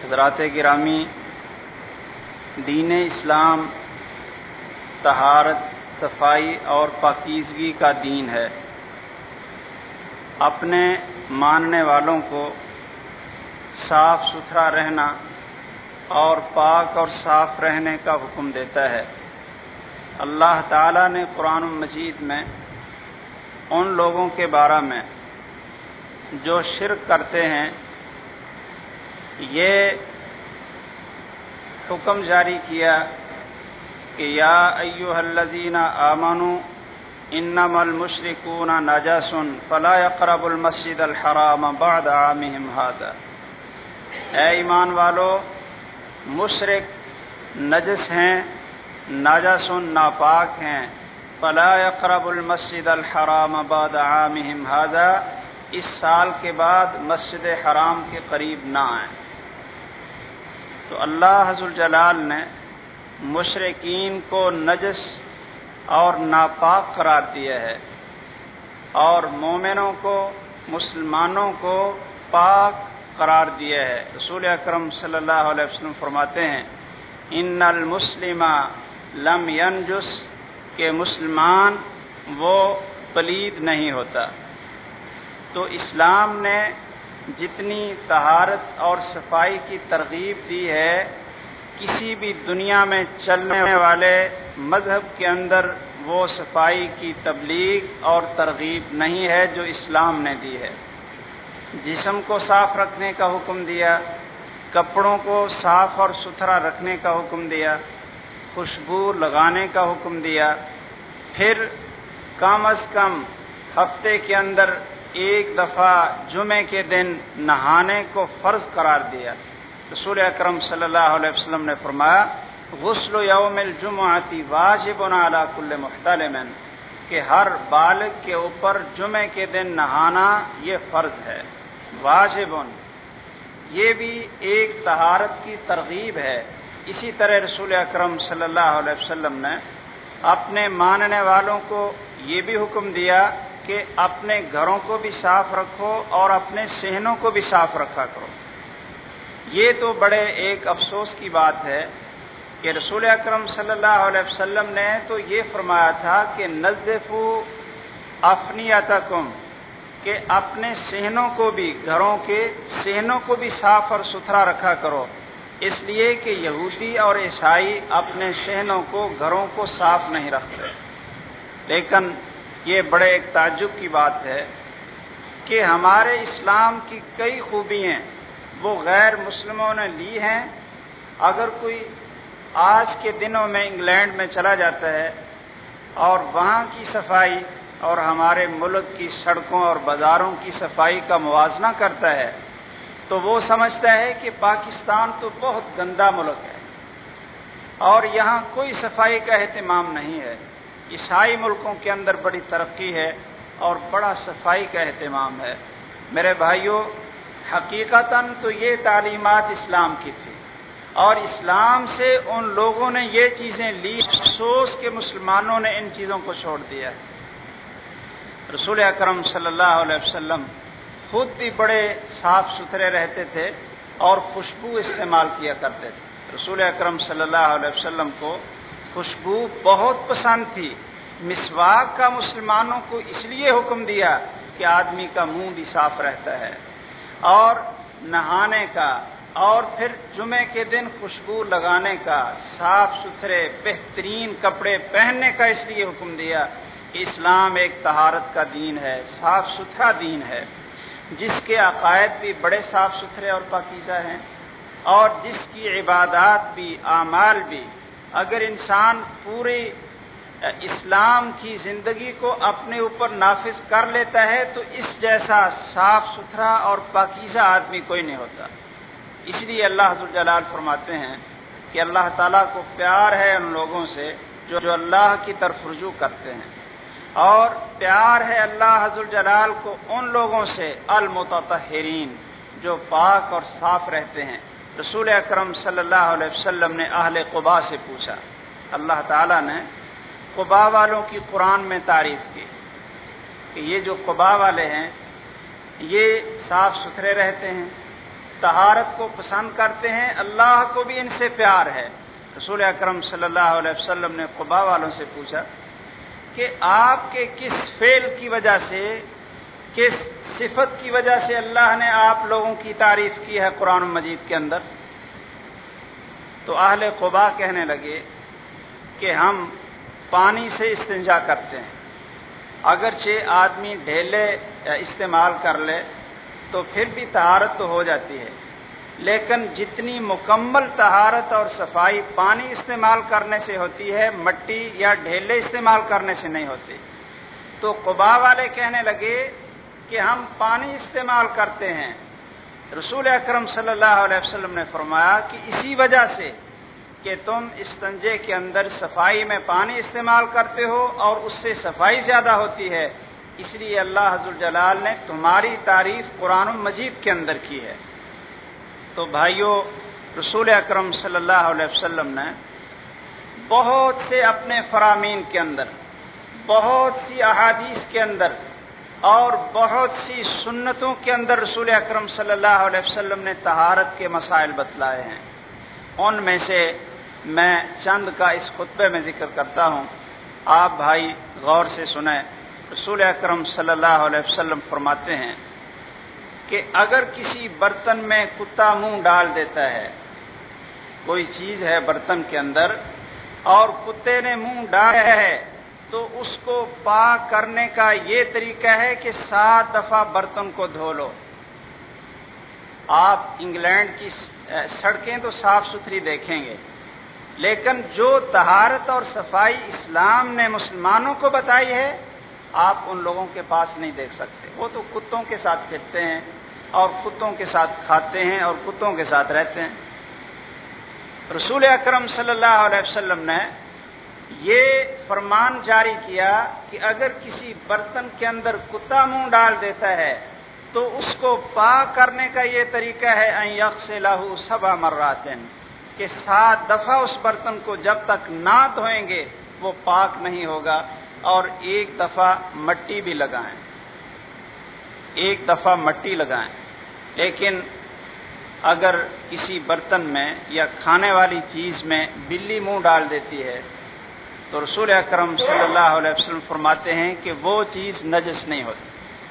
حضرات گرامی، دین اسلام طہارت، صفائی اور پاکیزگی کا دین ہے۔ اپنے ماننے والوں کو صاف ستھرا رہنا اور پاک اور صاف رہنے کا حکم دیتا ہے۔ اللہ تعالیٰ نے قرآن مجید میں ان لوگوں کے بارے میں جو شرک کرتے ہیں یہ حکم جاری کیا کہ یا ایھا الذین آمنوا انما المشرکون نجس فلا یقربوا المسجد الحرام بعد عامهم ھذا، اے ایمان والو، مشرک نجس ہیں، ناجس ناپاک ہیں، فلا یقربوا المسجد الحرام بعد عامهم ھذا، اس سال کے بعد مسجد حرام کے قریب نہ آئیں۔ تو اللہ عز وجل نے مشرکین کو نجس اور ناپاک قرار دیا ہے اور مومنوں کو، مسلمانوں کو پاک قرار دیا ہے۔ رسول اکرم صلی اللہ علیہ وسلم فرماتے ہیں ان المسلم لم ینجس، کہ مسلمان وہ پلید نہیں ہوتا۔ تو اسلام نے جتنی طہارت اور صفائی کی ترغیب دی ہے، کسی بھی دنیا میں چلنے والے مذہب کے اندر وہ صفائی کی تبلیغ اور ترغیب نہیں ہے جو اسلام نے دی ہے۔ جسم کو صاف رکھنے کا حکم دیا، کپڑوں کو صاف اور ستھرا رکھنے کا حکم دیا، خوشبو لگانے کا حکم دیا، پھر کم از کم ہفتے کے اندر ایک دفعہ جمعے کے دن نہانے کو فرض قرار دیا۔ رسول اکرم صلی اللہ علیہ وسلم نے فرمایا غسل یوم الجمعۃ واجب علی کل محتلم، کہ ہر بالغ کے اوپر جمعے کے دن نہانا یہ فرض ہے، واجب۔ یہ بھی ایک طہارت کی ترغیب ہے۔ اسی طرح رسول اکرم صلی اللہ علیہ وسلم نے اپنے ماننے والوں کو یہ بھی حکم دیا کہ اپنے گھروں کو بھی صاف رکھو اور اپنے صحنوں کو بھی صاف رکھا کرو۔ یہ تو بڑے ایک افسوس کی بات ہے کہ رسول اکرم صلی اللہ علیہ وسلم نے تو یہ فرمایا تھا کہ نظفوا افنیتکم، کہ اپنے صحنوں کو بھی، گھروں کے صحنوں کو بھی صاف اور ستھرا رکھا کرو، اس لیے کہ یہودی اور عیسائی اپنے صحنوں کو، گھروں کو صاف نہیں رکھتے۔ لیکن یہ بڑے ایک تعجب کی بات ہے کہ ہمارے اسلام کی کئی خوبیاں وہ غیر مسلموں نے لی ہیں۔ اگر کوئی آج کے دنوں میں انگلینڈ میں چلا جاتا ہے اور وہاں کی صفائی اور ہمارے ملک کی سڑکوں اور بازاروں کی صفائی کا موازنہ کرتا ہے تو وہ سمجھتا ہے کہ پاکستان تو بہت گندا ملک ہے اور یہاں کوئی صفائی کا اہتمام نہیں ہے۔ عیسائی ملکوں کے اندر بڑی ترقی ہے اور بڑا صفائی کا اہتمام ہے۔ میرے بھائیوں، حقیقتاً تو یہ تعلیمات اسلام کی تھی اور اسلام سے ان لوگوں نے یہ چیزیں لی، افسوس کہ مسلمانوں نے ان چیزوں کو چھوڑ دیا۔ رسول اکرم صلی اللہ علیہ وسلم خود بھی بڑے صاف ستھرے رہتے تھے اور خوشبو استعمال کیا کرتے تھے۔ رسول اکرم صلی اللہ علیہ وسلم کو خوشبو بہت پسند تھی۔ مسواک کا مسلمانوں کو اس لیے حکم دیا کہ آدمی کا منہ بھی صاف رہتا ہے، اور نہانے کا اور پھر جمعے کے دن خوشبو لگانے کا، صاف ستھرے بہترین کپڑے پہننے کا اس لیے حکم دیا کہ اسلام ایک طہارت کا دین ہے، صاف ستھرا دین ہے، جس کے عقائد بھی بڑے صاف ستھرے اور پاکیزہ ہیں اور جس کی عبادات بھی، اعمال بھی، اگر انسان پوری اسلام کی زندگی کو اپنے اوپر نافذ کر لیتا ہے تو اس جیسا صاف ستھرا اور پاکیزہ آدمی کوئی نہیں ہوتا۔ اس لیے اللہ عز و جل فرماتے ہیں کہ اللہ تعالیٰ کو پیار ہے ان لوگوں سے جو اللہ کی طرف رجوع کرتے ہیں، اور پیار ہے اللہ عز و جل کو ان لوگوں سے المتطہرین، جو پاک اور صاف رہتے ہیں۔ رسول اکرم صلی اللہ علیہ وسلم نے اہل قباء سے پوچھا، اللہ تعالیٰ نے قباء والوں کی قرآن میں تعریف کی کہ یہ جو قباء والے ہیں یہ صاف ستھرے رہتے ہیں، طہارت کو پسند کرتے ہیں، اللہ کو بھی ان سے پیار ہے۔ رسول اکرم صلی اللہ علیہ وسلم نے قباء والوں سے پوچھا کہ آپ کے کس فعل کی وجہ سے، کس صفت کی وجہ سے اللہ نے آپ لوگوں کی تعریف کی ہے قرآن مجید کے اندر؟ تو اہل قباء کہنے لگے کہ ہم پانی سے استنجا کرتے ہیں۔ اگرچہ آدمی ڈھیلے استعمال کر لے تو پھر بھی طہارت تو ہو جاتی ہے، لیکن جتنی مکمل طہارت اور صفائی پانی استعمال کرنے سے ہوتی ہے، مٹی یا ڈھیلے استعمال کرنے سے نہیں ہوتی۔ تو قباء والے کہنے لگے کہ ہم پانی استعمال کرتے ہیں۔ رسول اکرم صلی اللہ علیہ وسلم نے فرمایا کہ اسی وجہ سے کہ تم استنجے کے اندر صفائی میں پانی استعمال کرتے ہو اور اس سے صفائی زیادہ ہوتی ہے، اس لیے اللہ ذوالجلال نے تمہاری تعریف قرآن مجید کے اندر کی ہے۔ تو بھائیو، رسول اکرم صلی اللہ علیہ وسلم نے بہت سے اپنے فرامین کے اندر، بہت سی احادیث کے اندر اور بہت سی سنتوں کے اندر رسول اکرم صلی اللہ علیہ وسلم نے طہارت کے مسائل بتلائے ہیں۔ ان میں سے میں چند کا اس خطبے میں ذکر کرتا ہوں، آپ بھائی غور سے سنیں۔ رسول اکرم صلی اللہ علیہ وسلم فرماتے ہیں کہ اگر کسی برتن میں کتا منہ ڈال دیتا ہے، کوئی چیز ہے برتن کے اندر اور کتے نے منہ ڈالا ہے، تو اس کو پاک کرنے کا یہ طریقہ ہے کہ 7 دفعہ برتن کو دھو لو۔ آپ انگلینڈ کی سڑکیں تو صاف ستھری دیکھیں گے، لیکن جو طہارت اور صفائی اسلام نے مسلمانوں کو بتائی ہے، آپ ان لوگوں کے پاس نہیں دیکھ سکتے۔ وہ تو کتوں کے ساتھ پھرتے ہیں اور کتوں کے ساتھ کھاتے ہیں اور کتوں کے ساتھ رہتے ہیں۔ رسول اکرم صلی اللہ علیہ وسلم نے یہ فرمان جاری کیا کہ اگر کسی برتن کے اندر کتا منہ ڈال دیتا ہے تو اس کو پاک کرنے کا یہ طریقہ ہے ان یغسلہ 7 مرات، کہ 7 دفعہ اس برتن کو جب تک نہ دھوئیں گے وہ پاک نہیں ہوگا، اور 1 دفعہ مٹی بھی لگائیں، 1 دفعہ مٹی لگائیں۔ لیکن اگر کسی برتن میں یا کھانے والی چیز میں بلی منہ ڈال دیتی ہے تو رسول اکرم صلی اللہ علیہ وسلم فرماتے ہیں کہ وہ چیز نجس نہیں ہوتی،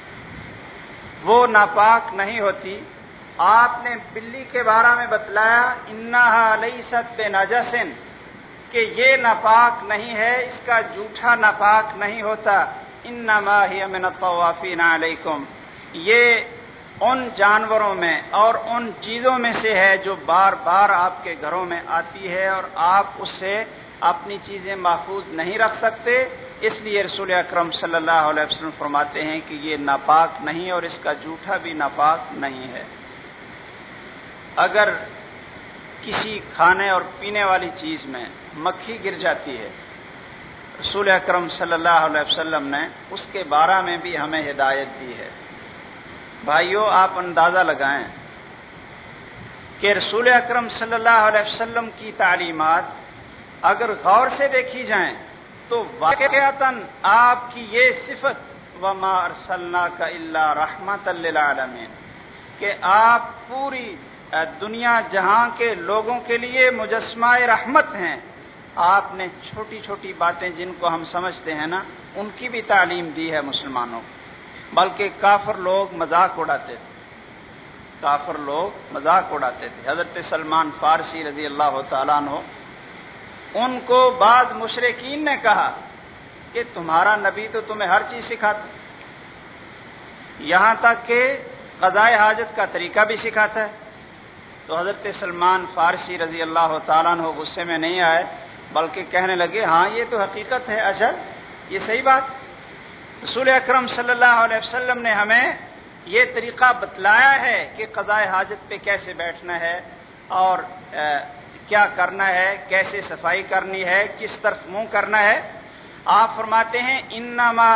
وہ ناپاک نہیں ہوتی۔ آپ نے بلی کے بارے میں بتلایا انہا لیست بنجس، کہ یہ ناپاک نہیں ہے، اس کا جوٹھا ناپاک نہیں ہوتا۔ انما ہی من الطوافین علیکم، یہ ان جانوروں میں اور ان چیزوں میں سے ہے جو بار بار آپ کے گھروں میں آتی ہے اور آپ اس سے اپنی چیزیں محفوظ نہیں رکھ سکتے، اس لیے رسول اکرم صلی اللہ علیہ وسلم فرماتے ہیں کہ یہ ناپاک نہیں اور اس کا جوٹھا بھی ناپاک نہیں ہے۔ اگر کسی کھانے اور پینے والی چیز میں مکھی گر جاتی ہے، رسول اکرم صلی اللہ علیہ وسلم نے اس کے بارے میں بھی ہمیں ہدایت دی ہے۔ بھائیو، آپ اندازہ لگائیں کہ رسول اکرم صلی اللہ علیہ وسلم کی تعلیمات اگر غور سے دیکھی جائیں تو واقعتاً آپ کی یہ صفت وَمَا أَرْسَلْنَاكَ إِلَّا رَحْمَةً لِّلْعَالَمِينَ، کہ آپ پوری دنیا جہاں کے لوگوں کے لیے مجسمہ رحمت ہیں، آپ نے چھوٹی چھوٹی باتیں جن کو ہم سمجھتے ہیں نا، ان کی بھی تعلیم دی ہے مسلمانوں کو۔ بلکہ کافر لوگ مذاق اڑاتے تھے، کافر لوگ مذاق اڑاتے تھے۔ حضرت سلمان فارسی رضی اللہ تعالیٰ عنہ، ان کو بعض مشرکین نے کہا کہ تمہارا نبی تو تمہیں ہر چیز سکھاتا، یہاں تک کہ قضائے حاجت کا طریقہ بھی سکھاتا ہے۔ تو حضرت سلمان فارسی رضی اللہ تعالیٰ عنہ غصے میں نہیں آئے، بلکہ کہنے لگے ہاں یہ تو حقیقت ہے، اچھا یہ صحیح بات۔ رسول اکرم صلی اللہ علیہ وسلم نے ہمیں یہ طریقہ بتلایا ہے کہ قضائے حاجت پہ کیسے بیٹھنا ہے اور کیا کرنا ہے، کیسے صفائی کرنی ہے، کس طرف منہ کرنا ہے۔ آپ فرماتے ہیں انما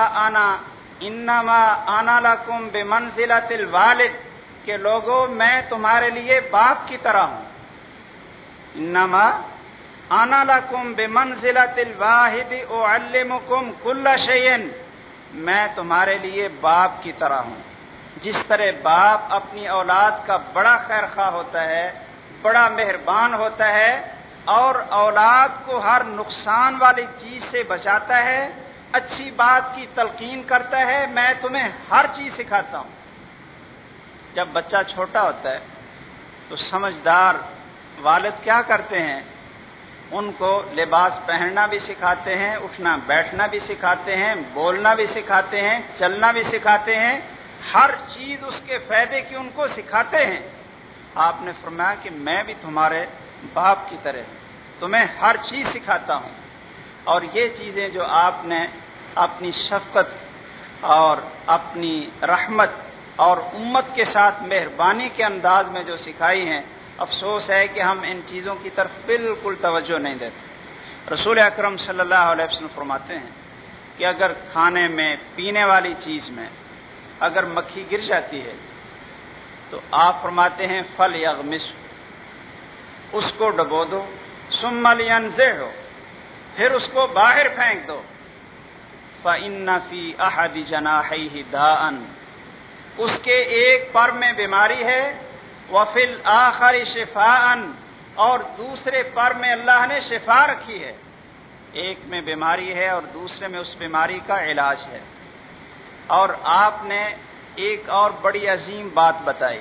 انا لکم بمنزلۃ الوالد، کہ لوگوں میں تمہارے لیے باپ کی طرح ہوں۔ انما انا لکم بمنزلۃ الواحد اعلمکم کل شیء، میں تمہارے لیے باپ کی طرح ہوں۔ جس طرح باپ اپنی اولاد کا بڑا خیر خواہ ہوتا ہے، بڑا مہربان ہوتا ہے اور اولاد کو ہر نقصان والی چیز سے بچاتا ہے، اچھی بات کی تلقین کرتا ہے، میں تمہیں ہر چیز سکھاتا ہوں۔ جب بچہ چھوٹا ہوتا ہے تو سمجھدار والد کیا کرتے ہیں؟ ان کو لباس پہننا بھی سکھاتے ہیں، اٹھنا بیٹھنا بھی سکھاتے ہیں، بولنا بھی سکھاتے ہیں، چلنا بھی سکھاتے ہیں، ہر چیز اس کے فائدے کی ان کو سکھاتے ہیں۔ آپ نے فرمایا کہ میں بھی تمہارے باپ کی طرح تمہیں ہر چیز سکھاتا ہوں۔ اور یہ چیزیں جو آپ نے اپنی شفقت اور اپنی رحمت اور امت کے ساتھ مہربانی کے انداز میں جو سکھائی ہیں، افسوس ہے کہ ہم ان چیزوں کی طرف بالکل توجہ نہیں دیتے۔ رسول اکرم صلی اللہ علیہ وسلم فرماتے ہیں کہ اگر کھانے میں، پینے والی چیز میں اگر مکھی گر جاتی ہے تو آپ فرماتے ہیں فل یغمس، اس کو ڈبو دو، ثم لینزعہ، پھر اس کو باہر پھینک دو، فإن فی احد جناحیہ داء، اس کے ایک پر میں بیماری ہے، وفی الآخر شفاء، اور دوسرے پر میں اللہ نے شفا رکھی ہے۔ ایک میں بیماری ہے اور دوسرے میں اس بیماری کا علاج ہے۔ اور آپ نے ایک اور بڑی عظیم بات بتائی،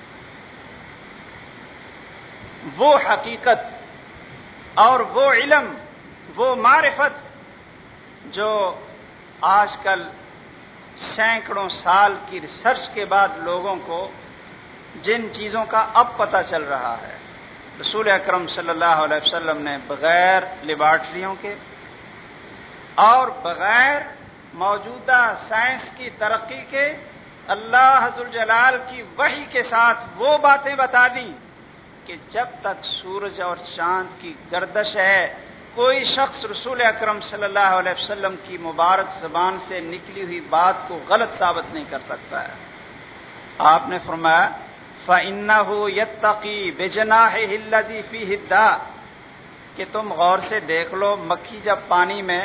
وہ حقیقت اور وہ علم، وہ معرفت جو آج کل سینکڑوں سال کی ریسرچ کے بعد لوگوں کو جن چیزوں کا اب پتہ چل رہا ہے۔ رسول اکرم صلی اللہ علیہ وسلم نے بغیر لیبارٹریوں کے اور بغیر موجودہ سائنس کی ترقی کے اللہ ذوالجلال کی وحی کے ساتھ وہ باتیں بتا دیں کہ جب تک سورج اور چاند کی گردش ہے، کوئی شخص رسول اکرم صلی اللہ علیہ وسلم کی مبارک زبان سے نکلی ہوئی بات کو غلط ثابت نہیں کر سکتا ہے۔ آپ نے فرمایا فَإِنَّهُ يَتَّقِي بِجَنَاحِهِ الَّذِي فِيهِ الدَّاءُ، کہ تم غور سے دیکھ لو، مکھی جب پانی میں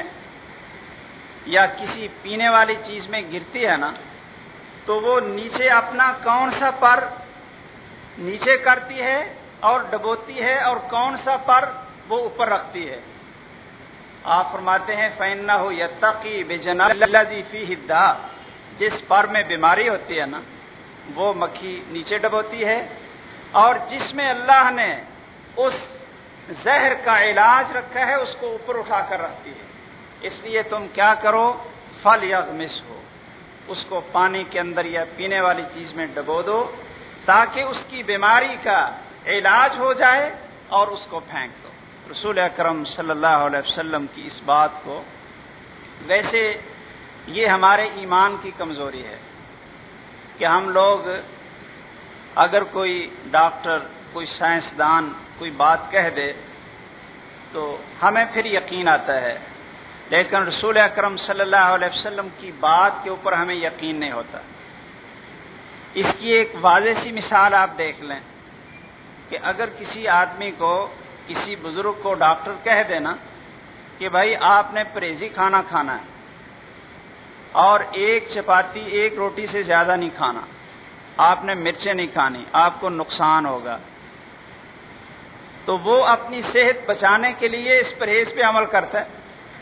یا کسی پینے والی چیز میں گرتی ہے نا تو وہ نیچے اپنا کون سا پر نیچے کرتی ہے اور ڈبوتی ہے اور کون سا پر وہ اوپر رکھتی ہے۔ آپ فرماتے ہیں فَإِنَّهُ يَتَّقِي بِجَنَاحِهِ الَّذِي فِيهِ الدَّاءُ، جس پر میں بیماری ہوتی ہے نا وہ مکھی نیچے ڈبوتی ہے، اور جس میں اللہ نے اس زہر کا علاج رکھا ہے اس کو اوپر اٹھا کر رکھتی ہے۔ اس لیے تم کیا کرو، فَلْيَغْمِسْ ہو، اس کو پانی کے اندر یا پینے والی چیز میں ڈبو دو تاکہ اس کی بیماری کا علاج ہو جائے اور اس کو پھینک دو۔ رسول اکرم صلی اللہ علیہ وسلم کی اس بات کو، ویسے یہ ہمارے ایمان کی کمزوری ہے کہ ہم لوگ اگر کوئی ڈاکٹر، کوئی سائنسدان کوئی بات کہہ دے تو ہمیں پھر یقین آتا ہے، لیکن رسول اکرم صلی اللہ علیہ وسلم کی بات کے اوپر ہمیں یقین نہیں ہوتا۔ اس کی ایک واضح سی مثال آپ دیکھ لیں کہ اگر کسی آدمی کو، کسی بزرگ کو ڈاکٹر کہہ دینا کہ بھائی آپ نے پرہیزی کھانا کھانا ہے اور ایک چپاتی ایک روٹی سے زیادہ نہیں کھانا، آپ نے مرچیں نہیں کھانی، آپ کو نقصان ہوگا، تو وہ اپنی صحت بچانے کے لیے اس پرہیز پہ عمل کرتا ہے۔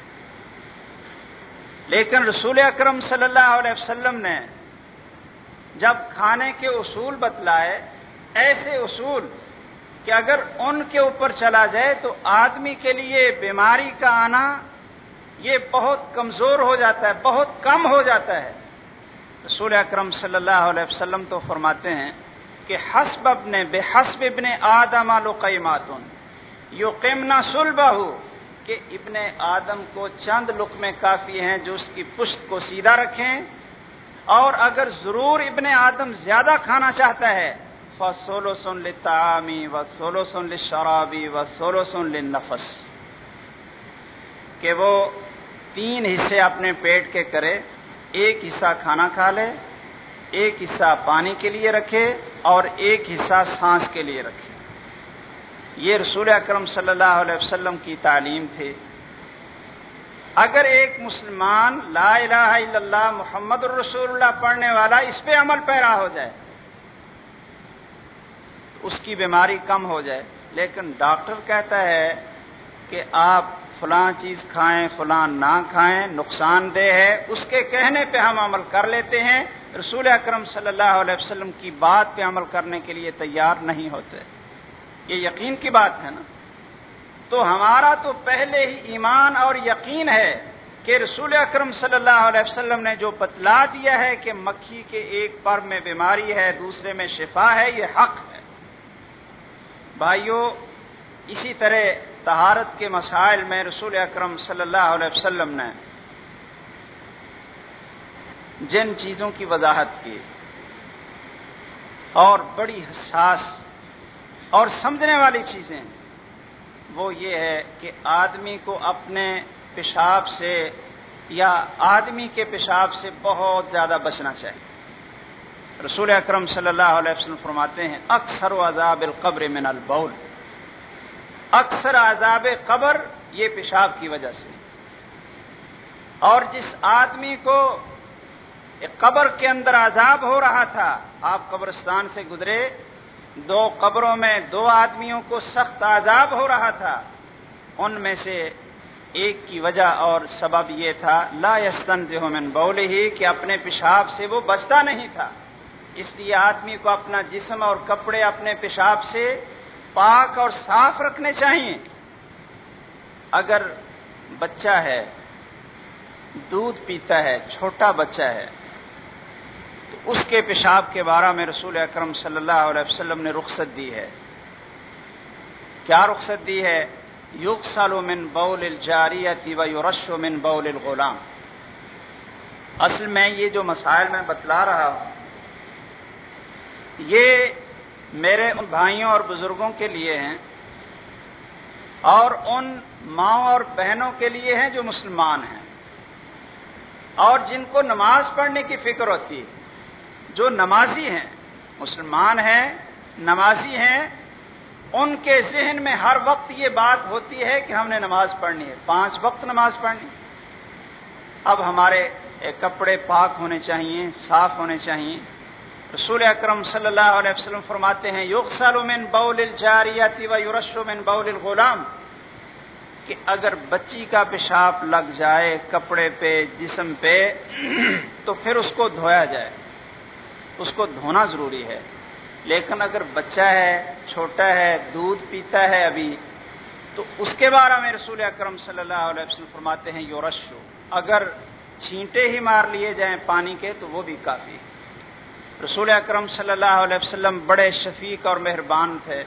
لیکن رسول اکرم صلی اللہ علیہ وسلم نے جب کھانے کے اصول بتلائے، ایسے اصول کہ اگر ان کے اوپر چلا جائے تو آدمی کے لیے بیماری کا آنا یہ بہت کمزور ہو جاتا ہے، بہت کم ہو جاتا ہے۔ رسول اکرم صلی اللہ علیہ وسلم تو فرماتے ہیں کہ بحسب ابن آدم لقیمات یقمن صلبہ، کہ ابن آدم کو چند لقمے کافی ہیں جو اس کی پشت کو سیدھا رکھیں، اور اگر ضرور ابن آدم زیادہ کھانا چاہتا ہے فَثُلُثٌ لِلطَّعَامِ وَثُلُثٌ لِلشَّرَابِ وَثُلُثٌ لِلنَّفَسِ، کہ وہ 3 حصے اپنے پیٹ کے کرے، ایک حصہ کھانا کھا لے، ایک حصہ پانی کے لیے رکھے اور ایک حصہ سانس کے لیے رکھے۔ یہ رسول اکرم صلی اللہ علیہ وسلم کی تعلیم تھی۔ اگر ایک مسلمان لا الہ الا اللہ محمد الرسول اللہ پڑھنے والا اس پہ عمل پیرا ہو جائے اس کی بیماری کم ہو جائے، لیکن ڈاکٹر کہتا ہے کہ آپ فلاں چیز کھائیں فلاں نہ کھائیں، نقصان دہ ہے، اس کے کہنے پہ ہم عمل کر لیتے ہیں، رسول اکرم صلی اللہ علیہ وسلم کی بات پہ عمل کرنے کے لیے تیار نہیں ہوتے. یہ یقین کی بات ہے نا. تو ہمارا تو پہلے ہی ایمان اور یقین ہے کہ رسول اکرم صلی اللہ علیہ وسلم نے جو بتلا دیا ہے کہ مکھی کے ایک پر میں بیماری ہے دوسرے میں شفا ہے، یہ حق ہے. بھائیو، اسی طرح طہارت کے مسائل میں رسول اکرم صلی اللہ علیہ وسلم نے جن چیزوں کی وضاحت کی اور بڑی حساس اور سمجھنے والی چیزیں، وہ یہ ہے کہ آدمی کو اپنے پیشاب سے یا آدمی کے پیشاب سے بہت زیادہ بچنا چاہیے. رسول اکرم صلی اللہ علیہ وسلم فرماتے ہیں اکثر عذاب القبر من البول، اکثر عذاب قبر یہ پیشاب کی وجہ سے. اور جس آدمی کو قبر کے اندر عذاب ہو رہا تھا، آپ قبرستان سے گزرے، 2 قبروں میں 2 آدمیوں کو سخت عذاب ہو رہا تھا، ان میں سے ایک کی وجہ اور سبب یہ تھا لا یستنزہ من بولہ، کہ اپنے پیشاب سے وہ بچتا نہیں تھا. اس لیے آدمی کو اپنا جسم اور کپڑے اپنے پیشاب سے پاک اور صاف رکھنے چاہیے. اگر بچہ ہے دودھ پیتا ہے، چھوٹا بچہ ہے، تو اس کے پیشاب کے بارے میں رسول اکرم صلی اللہ علیہ وسلم نے رخصت دی ہے. کیا رخصت دی ہے؟ یغسل من بول الجاریۃ ویرش من بول الغلام. اصل میں یہ جو مسائل میں بتلا رہا ہوں یہ میرے ان بھائیوں اور بزرگوں کے لیے ہیں اور ان ماں اور بہنوں کے لیے ہیں جو مسلمان ہیں اور جن کو نماز پڑھنے کی فکر ہوتی ہے، جو نمازی ہیں، مسلمان ہیں، نمازی ہیں، ان کے ذہن میں ہر وقت یہ بات ہوتی ہے کہ ہم نے نماز پڑھنی ہے، 5 وقت نماز پڑھنی. اب ہمارے کپڑے پاک ہونے چاہیے، صاف ہونے چاہیے. رسول اکرم صلی اللہ علیہ وسلم فرماتے ہیں یغسل من بول الجاریۃ ویرش من بول الغلام، کہ اگر بچی کا پیشاب لگ جائے کپڑے پہ، جسم پہ، تو پھر اس کو دھویا جائے، اس کو دھونا ضروری ہے. لیکن اگر بچہ ہے، چھوٹا ہے، دودھ پیتا ہے ابھی، تو اس کے بارے میں رسول اکرم صلی اللہ علیہ وسلم فرماتے ہیں یورشو، اگر چھینٹے ہی مار لیے جائیں پانی کے تو وہ بھی کافی. رسول اکرم صلی اللہ علیہ وسلم بڑے شفیق اور مہربان تھے.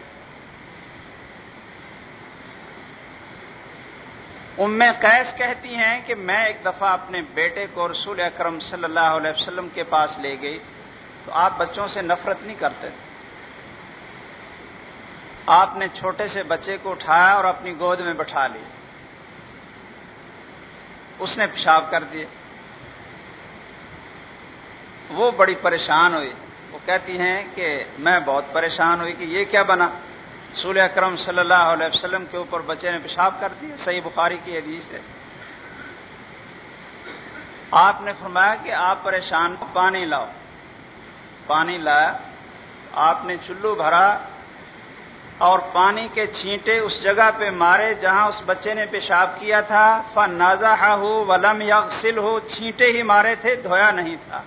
ام قیس کہتی ہیں کہ میں ایک دفعہ اپنے بیٹے کو رسول اکرم صلی اللہ علیہ وسلم کے پاس لے گئی، تو آپ بچوں سے نفرت نہیں کرتے. آپ نے چھوٹے سے بچے کو اٹھایا اور اپنی گود میں بٹھا لی، اس نے پیشاب کر دیے. وہ بڑی پریشان ہوئی، وہ کہتی ہیں کہ میں بہت پریشان ہوئی کہ یہ کیا بنا. رسول اکرم صلی اللہ علیہ وسلم کے اوپر بچے نے پیشاب کر دیا. صحیح بخاری کی حدیث ہے. آپ نے فرمایا کہ آپ پریشان، پانی لاؤ. پانی لایا، آپ نے چلو بھرا اور پانی کے چھینٹے اس جگہ پہ مارے جہاں اس بچے نے پیشاب کیا تھا. فنازعہ ولم یغسلہ، چھینٹے ہی مارے تھے، دھویا نہیں تھا.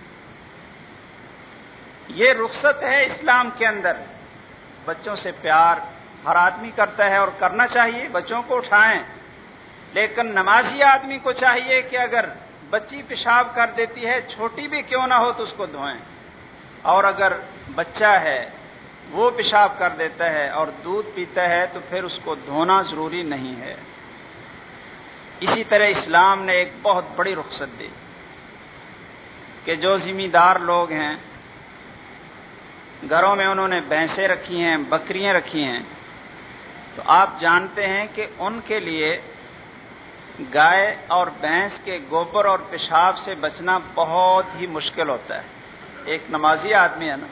یہ رخصت ہے اسلام کے اندر. بچوں سے پیار ہر آدمی کرتا ہے اور کرنا چاہیے، بچوں کو اٹھائیں. لیکن نمازی آدمی کو چاہیے کہ اگر بچی پیشاب کر دیتی ہے، چھوٹی بھی کیوں نہ ہو، تو اس کو دھوئیں. اور اگر بچہ ہے وہ پیشاب کر دیتا ہے اور دودھ پیتا ہے تو پھر اس کو دھونا ضروری نہیں ہے. اسی طرح اسلام نے ایک بہت بڑی رخصت دی کہ جو ذمہ دار لوگ ہیں، گھروں میں انہوں نے بھینسیں رکھی ہیں، بکریاں رکھی ہیں، تو آپ جانتے ہیں کہ ان کے لیے گائے اور بھینس کے گوبر اور پیشاب سے بچنا بہت ہی مشکل ہوتا ہے. ایک نمازی آدمی ہے نا،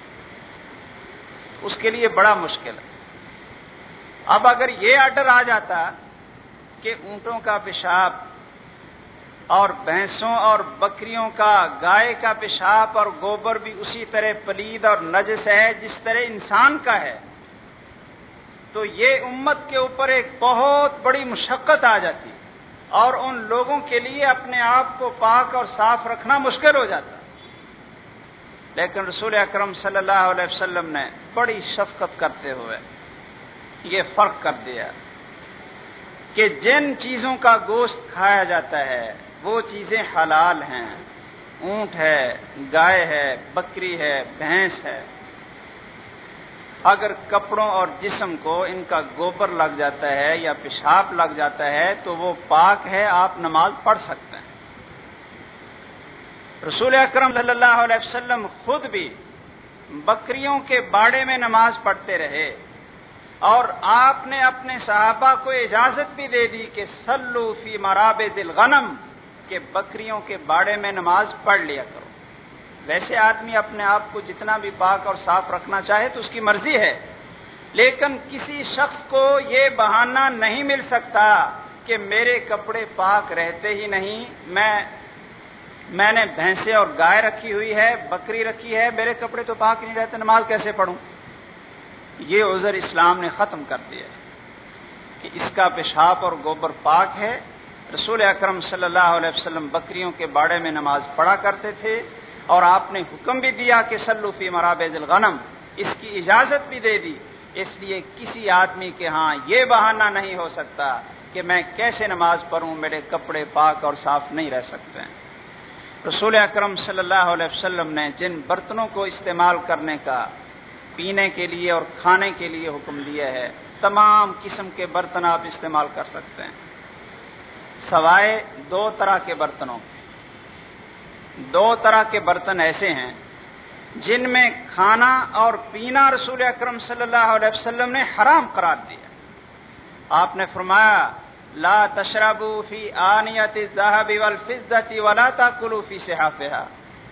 اس کے لیے بڑا مشکل ہے. اب اگر یہ آرڈر آ جاتا کہ اونٹوں کا پیشاب اور بھینسوں اور بکریوں کا، گائے کا پیشاب اور گوبر بھی اسی طرح پلید اور نجس ہے جس طرح انسان کا ہے، تو یہ امت کے اوپر ایک بہت بڑی مشقت آ جاتی اور ان لوگوں کے لیے اپنے آپ کو پاک اور صاف رکھنا مشکل ہو جاتا۔ لیکن رسول اکرم صلی اللہ علیہ وسلم نے بڑی شفقت کرتے ہوئے یہ فرق کر دیا کہ جن چیزوں کا گوشت کھایا جاتا ہے وہ چیزیں حلال ہیں، اونٹ ہے، گائے ہے، بکری ہے، بھینس ہے۔ اگر کپڑوں اور جسم کو ان کا گوبر لگ جاتا ہے یا پیشاب لگ جاتا ہے تو وہ پاک ہے، آپ نماز پڑھ سکتے ہیں۔ رسول اکرم صلی اللہ علیہ وسلم خود بھی بکریوں کے باڑے میں نماز پڑھتے رہے، اور آپ نے اپنے صحابہ کو اجازت بھی دے دی کہ صلوا فی مرابض الغنم، کہ بکریوں کے باڑے میں نماز پڑھ لیا کرو۔ ویسے آدمی اپنے آپ کو جتنا بھی پاک اور صاف رکھنا چاہے تو اس کی مرضی ہے، لیکن کسی شخص کو یہ بہانہ نہیں مل سکتا کہ میرے کپڑے پاک رہتے ہی نہیں، میں نے بھینسیں اور گائے رکھی ہوئی ہے، بکری رکھی ہے، میرے کپڑے تو پاک نہیں رہتے، نماز کیسے پڑھوں؟ یہ عذر اسلام نے ختم کر دیا کہ اس کا پیشاب اور گوبر پاک ہے۔ رسول اکرم صلی اللہ علیہ وسلم بکریوں کے باڑے میں نماز پڑھا کرتے تھے، اور آپ نے حکم بھی دیا کہ صلوا فی مرابض الغنم، اس کی اجازت بھی دے دی۔ اس لیے کسی آدمی کے ہاں یہ بہانہ نہیں ہو سکتا کہ میں کیسے نماز پڑھوں، میرے کپڑے پاک اور صاف نہیں رہ سکتے ہیں۔ رسول اکرم صلی اللہ علیہ وسلم نے جن برتنوں کو استعمال کرنے کا پینے کے لیے اور کھانے کے لیے حکم دیا ہے، تمام قسم کے برتن آپ استعمال کر سکتے ہیں، سوائے دو طرح کے برتنوں۔ دو طرح کے برتن ایسے ہیں جن میں کھانا اور پینا رسول اکرم صلی اللہ علیہ وسلم نے حرام قرار دیا۔ آپ نے فرمایا لا تشربوا فی آنیۃ الذهب والفضة ولا تاکلوا فی صحافها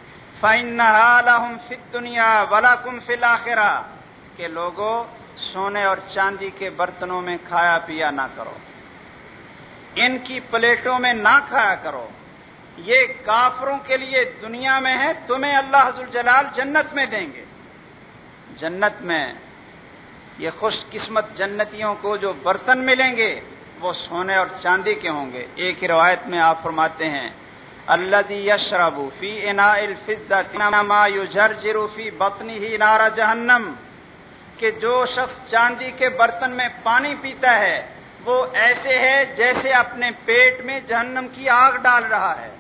فإنها لهم فی الدنیا ولکم فی الآخرہ، کہ لوگوں سونے اور چاندی کے برتنوں میں کھایا پیا نہ کرو، ان کی پلیٹوں میں نہ کھایا کرو، یہ کافروں کے لیے دنیا میں ہے، تمہیں اللہ ذوالجلال جنت میں دیں گے۔ جنت میں یہ خوش قسمت جنتیوں کو جو برتن ملیں گے وہ سونے اور چاندی کے ہوں گے۔ ایک روایت میں آپ فرماتے ہیں الذی یشرب فی اناء الفضة ما یجرجر فی بطنہ نار جہنم، کہ جو شخص چاندی کے برتن میں پانی پیتا ہے وہ ایسے ہے جیسے اپنے پیٹ میں جہنم کی آگ ڈال رہا ہے۔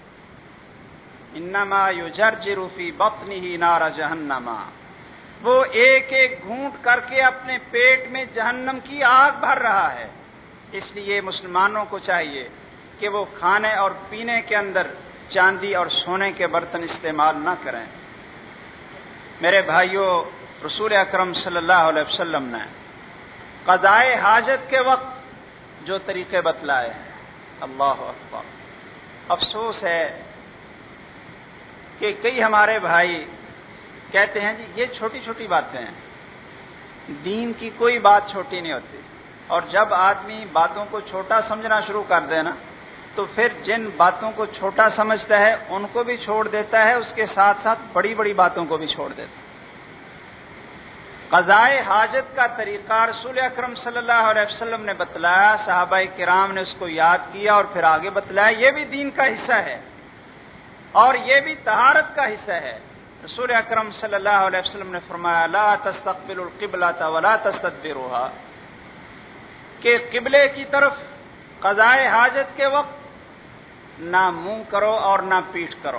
انما یجرجر فی بطنہ نار جہنم، وہ ایک ایک گھونٹ کر کے اپنے پیٹ میں جہنم کی آگ بھر رہا ہے۔ اس لیے مسلمانوں کو چاہیے کہ وہ کھانے اور پینے کے اندر چاندی اور سونے کے برتن استعمال نہ کریں۔ میرے بھائیوں، رسول اکرم صلی اللہ علیہ وسلم نے قضائے حاجت کے وقت جو طریقے بتلائے ہیں، اللہ اکبر، افسوس ہے کہ کئی ہمارے بھائی کہتے ہیں جی یہ چھوٹی چھوٹی باتیں ہیں، دین کی کوئی بات چھوٹی نہیں ہوتی، اور جب آدمی باتوں کو چھوٹا سمجھنا شروع کر دے نا تو پھر جن باتوں کو چھوٹا سمجھتا ہے ان کو بھی چھوڑ دیتا ہے، اس کے ساتھ ساتھ بڑی بڑی باتوں کو بھی چھوڑ دیتا ہے۔ قضائے حاجت کا طریقہ رسول اکرم صلی اللہ علیہ وسلم نے بتلایا، صحابہ کرام نے اس کو یاد کیا اور پھر آگے بتلایا، یہ بھی دین کا حصہ ہے اور یہ بھی طہارت کا حصہ ہے۔ رسول اکرم صلی اللہ علیہ وسلم نے فرمایا لا تستقبلوا القبلۃ ولا تستدبروها، کہ قبلے کی طرف قضائے حاجت کے وقت نہ منہ کرو اور نہ پیٹھ کرو،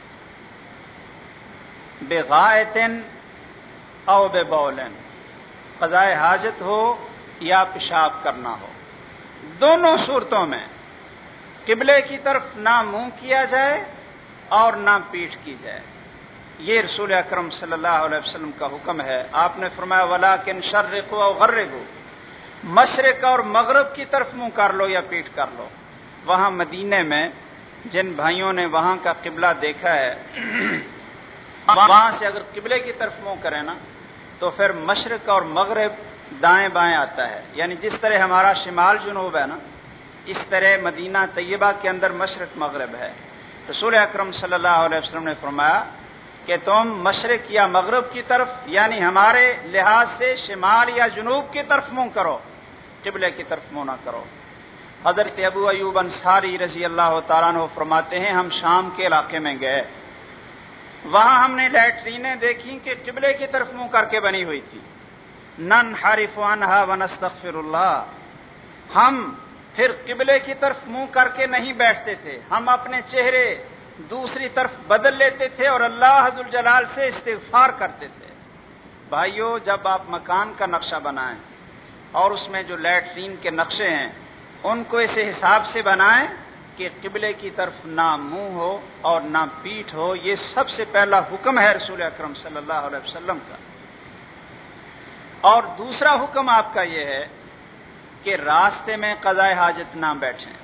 بغائط او ببول، قضائے حاجت ہو یا پیشاب کرنا ہو، دونوں صورتوں میں قبلے کی طرف نہ منہ کیا جائے اور نہ پیٹھ کی جائے۔ یہ رسول اکرم صلی اللہ علیہ وسلم کا حکم ہے۔ آپ نے فرمایا ولیکن شرقوا او غربوا، مشرق اور مغرب کی طرف منہ کر لو یا پیٹھ کر لو۔ وہاں مدینے میں جن بھائیوں نے وہاں کا قبلہ دیکھا ہے، وہاں سے اگر قبلے کی طرف منہ کرے نا تو پھر مشرق اور مغرب دائیں بائیں آتا ہے، یعنی جس طرح ہمارا شمال جنوب ہے نا، اس طرح مدینہ طیبہ کے اندر مشرق مغرب ہے۔ رسول اکرم صلی اللہ علیہ وسلم نے فرمایا کہ تم مشرق یا مغرب کی طرف یعنی ہمارے لحاظ سے شمال یا جنوب کی طرف منہ کرو، قبلے کی طرف منہ نہ کرو۔ حضرت ابو ایوب انصاری رضی اللہ تعالیٰ عنہ فرماتے ہیں ہم شام کے علاقے میں گئے، وہاں ہم نے لیٹرینیں دیکھی کہ قبلے کی طرف منہ کر کے بنی ہوئی تھی۔ ننحرف عنہا ونستغفر اللہ، ہم پھر قبلے کی طرف منہ کر کے نہیں بیٹھتے تھے، ہم اپنے چہرے دوسری طرف بدل لیتے تھے اور اللہ ذوالجلال سے استغفار کرتے تھے۔ بھائیو، جب آپ مکان کا نقشہ بنائیں اور اس میں جو لیٹرین کے نقشے ہیں ان کو اس حساب سے بنائیں کہ قبلے کی طرف نہ منہ ہو اور نہ پیٹھ ہو، یہ سب سے پہلا حکم ہے رسول اکرم صلی اللہ علیہ وسلم کا۔ اور دوسرا حکم آپ کا یہ ہے کہ راستے میں قضائے حاجت نہ بیٹھیں۔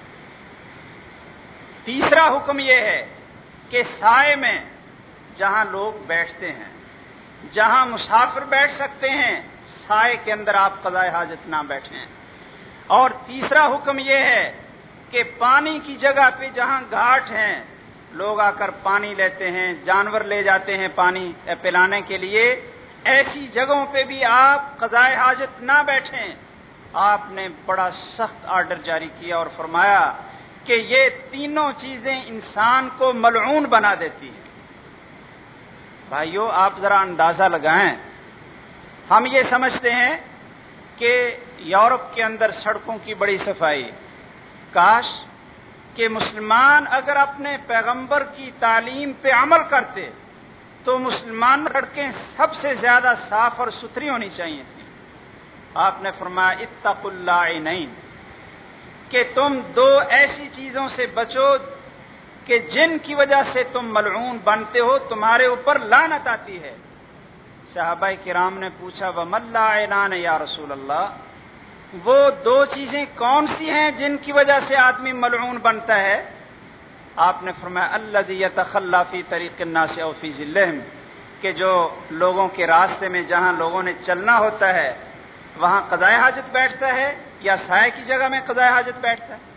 تیسرا حکم یہ ہے کہ سائے میں جہاں لوگ بیٹھتے ہیں، جہاں مسافر بیٹھ سکتے ہیں، سائے کے اندر آپ قضائے حاجت نہ بیٹھیں۔ اور تیسرا حکم یہ ہے کہ پانی کی جگہ پہ جہاں گھاٹ ہیں، لوگ آ کر پانی لیتے ہیں، جانور لے جاتے ہیں پانی پلانے کے لیے، ایسی جگہوں پہ بھی آپ قضائے حاجت نہ بیٹھیں۔ آپ نے بڑا سخت آرڈر جاری کیا اور فرمایا کہ یہ تینوں چیزیں انسان کو ملعون بنا دیتی ہیں۔ بھائیو، آپ ذرا اندازہ لگائیں، ہم یہ سمجھتے ہیں کہ یورپ کے اندر سڑکوں کی بڑی صفائی، کاش کہ مسلمان اگر اپنے پیغمبر کی تعلیم پہ عمل کرتے تو مسلمان سڑکیں سب سے زیادہ صاف اور ستھری ہونی چاہیے تھیں۔ آپ نے فرمایا اتقوا اللاعنین، کہ تم دو ایسی چیزوں سے بچو کہ جن کی وجہ سے تم ملعون بنتے ہو، تمہارے اوپر لعنت آتی ہے۔ صحابہ کرام نے پوچھا وَمَا اللاعنان یا رسول اللہ، وہ دو چیزیں کون سی ہیں جن کی وجہ سے آدمی ملعون بنتا ہے؟ آپ نے فرمایا الذی یتخلی فی طریق الناس او فی ظلہم، کہ جو لوگوں کے راستے میں جہاں لوگوں نے چلنا ہوتا ہے وہاں قضائے حاجت بیٹھتا ہے یا سائے کی جگہ میں قضائے حاجت بیٹھتا ہے۔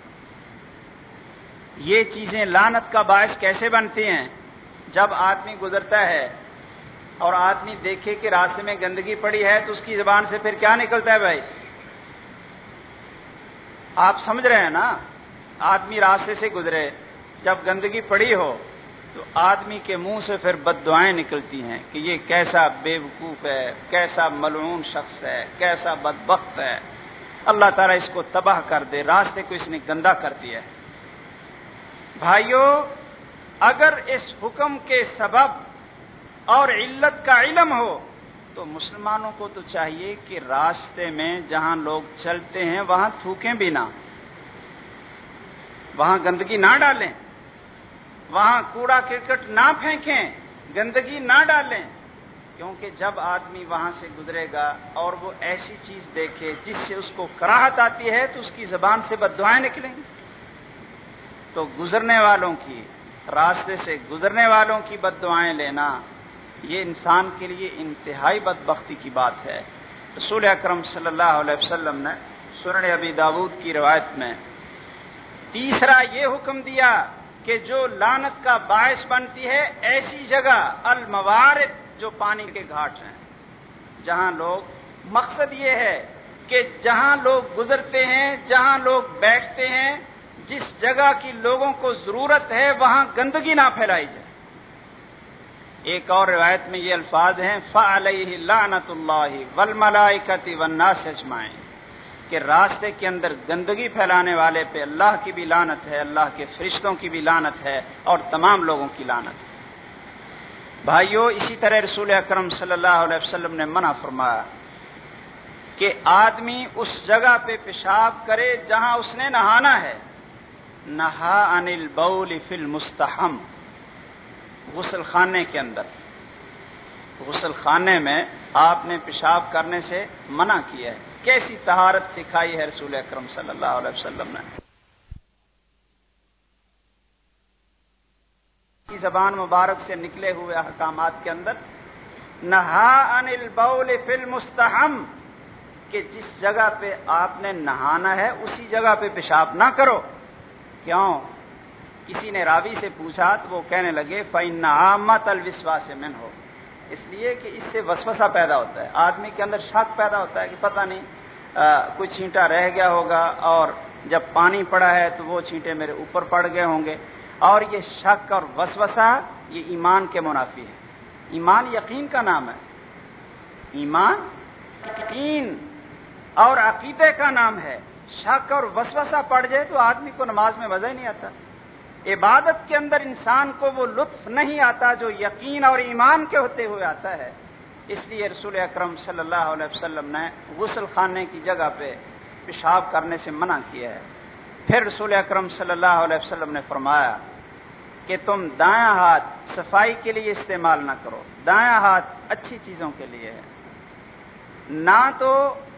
یہ چیزیں لعنت کا باعث کیسے بنتی ہیں؟ جب آدمی گزرتا ہے اور آدمی دیکھے کہ راستے میں گندگی پڑی ہے تو اس کی زبان سے پھر کیا نکلتا ہے بھائی؟ آپ سمجھ رہے ہیں نا؟ آدمی راستے سے گزرے، جب گندگی پڑی ہو تو آدمی کے منہ سے پھر بد دعائیں نکلتی ہیں کہ یہ کیسا بے وقوف ہے، کیسا ملعون شخص ہے، کیسا بدبخت ہے، اللہ تعالیٰ اس کو تباہ کر دے، راستے کو اس نے گندا کر دیا ہے۔ بھائیو، اگر اس حکم کے سبب اور علت کا علم ہو تو مسلمانوں کو تو چاہیے کہ راستے میں جہاں لوگ چلتے ہیں وہاں تھوکیں بھی نہ، وہاں گندگی نہ ڈالیں، وہاں کوڑا کرکٹ نہ پھینکیں، گندگی نہ ڈالیں، کیونکہ جب آدمی وہاں سے گزرے گا اور وہ ایسی چیز دیکھے جس سے اس کو کراہت آتی ہے تو اس کی زبان سے بد دعائیں نکلیں گی۔ تو گزرنے والوں کی، راستے سے گزرنے والوں کی بد دعائیں لینا یہ انسان کے لیے انتہائی بدبختی کی بات ہے۔ رسول اکرم صلی اللہ علیہ وسلم نے سنن ابی داود کی روایت میں تیسرا یہ حکم دیا کہ جو لعنت کا باعث بنتی ہے ایسی جگہ الموارد، جو پانی کے گھاٹ ہیں، جہاں لوگ، مقصد یہ ہے کہ جہاں لوگ گزرتے ہیں، جہاں لوگ بیٹھتے ہیں، جس جگہ کی لوگوں کو ضرورت ہے وہاں گندگی نہ پھیلائی جائے۔ ایک اور روایت میں یہ الفاظ ہیں فَعَلَيْهِ لَعْنَةُ اللَّهِ وَالْمَلَائِكَةِ وَالنَّاسِ أَجْمَعِينَ، کہ راستے کے اندر گندگی پھیلانے والے پہ اللہ کی بھی لعنت ہے، اللہ کے فرشتوں کی بھی لعنت ہے اور تمام لوگوں کی لعنت ہے۔ بھائیو، اسی طرح رسول اکرم صلی اللہ علیہ وسلم نے منع فرمایا کہ آدمی اس جگہ پہ پیشاب کرے جہاں اس نے نہانا ہے۔ نہا عن البول فی المستحم، غسل خانے کے اندر، غسل خانے میں آپ نے پیشاب کرنے سے منع کیا ہے۔ کیسی طہارت سکھائی ہے رسول اکرم صلی اللہ علیہ وسلم نے۔ کی زبان مبارک سے نکلے ہوئے احکامات کے اندر نہا عن البول فی المستحم، کہ جس جگہ پہ آپ نے نہانا ہے اسی جگہ پہ پیشاب نہ کرو۔ کیوں؟ کسی نے راوی سے پوچھا تو وہ کہنے لگے فَإِنَّ عَامَّةَ الْوِسْوَاسِ مِنْهُ، اس لیے کہ اس سے وسوسہ پیدا ہوتا ہے، آدمی کے اندر شک پیدا ہوتا ہے کہ پتہ نہیں کوئی چھینٹا رہ گیا ہوگا، اور جب پانی پڑا ہے تو وہ چھینٹے میرے اوپر پڑ گئے ہوں گے، اور یہ شک اور وسوسہ یہ ایمان کے منافی ہے۔ ایمان یقین کا نام ہے، ایمان یقین اور عقیدے کا نام ہے۔ شک اور وسوسہ پڑ جائے تو آدمی کو نماز میں مزہ ہی نہیں آتا، عبادت کے اندر انسان کو وہ لطف نہیں آتا جو یقین اور ایمان کے ہوتے ہوئے آتا ہے۔ اس لیے رسول اکرم صلی اللہ علیہ وسلم نے غسل خانے کی جگہ پہ پیشاب کرنے سے منع کیا ہے۔ پھر رسول اکرم صلی اللہ علیہ وسلم نے فرمایا کہ تم دایاں ہاتھ صفائی کے لیے استعمال نہ کرو، دایاں ہاتھ اچھی چیزوں کے لیے ہے، نہ تو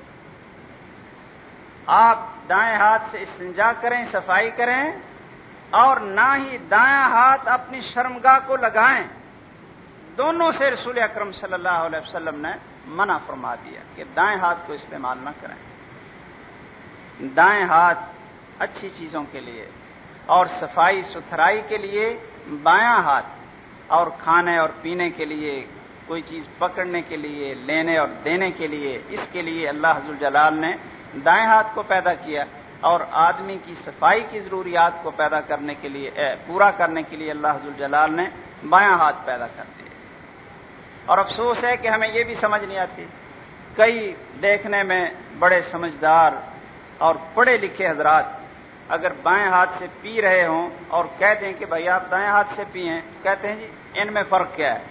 آپ دائیں ہاتھ سے استنجا کریں، صفائی کریں، اور نہ ہی دایاں ہاتھ اپنی شرمگاہ کو لگائیں۔ دونوں سے رسول اکرم صلی اللہ علیہ وسلم نے منع فرما دیا کہ دائیں ہاتھ کو استعمال نہ کریں۔ دائیں ہاتھ اچھی چیزوں کے لیے اور صفائی ستھرائی کے لیے بایاں ہاتھ، اور کھانے اور پینے کے لیے، کوئی چیز پکڑنے کے لیے، لینے اور دینے کے لیے، اس کے لیے اللہ ذوالجلال نے دائیں ہاتھ کو پیدا کیا، اور آدمی کی صفائی کی ضروریات کو پیدا کرنے کے لیے پورا کرنے کے لیے اللہ ذوالجلال نے بایاں ہاتھ پیدا کر دیا۔ اور افسوس ہے کہ ہمیں یہ بھی سمجھ نہیں آتی، کئی دیکھنے میں بڑے سمجھدار اور پڑھے لکھے حضرات اگر بائیں ہاتھ سے پی رہے ہوں اور کہہ دیں کہ بھائی آپ دائیں ہاتھ سے پئیں، کہتے ہیں جی ان میں فرق کیا ہے؟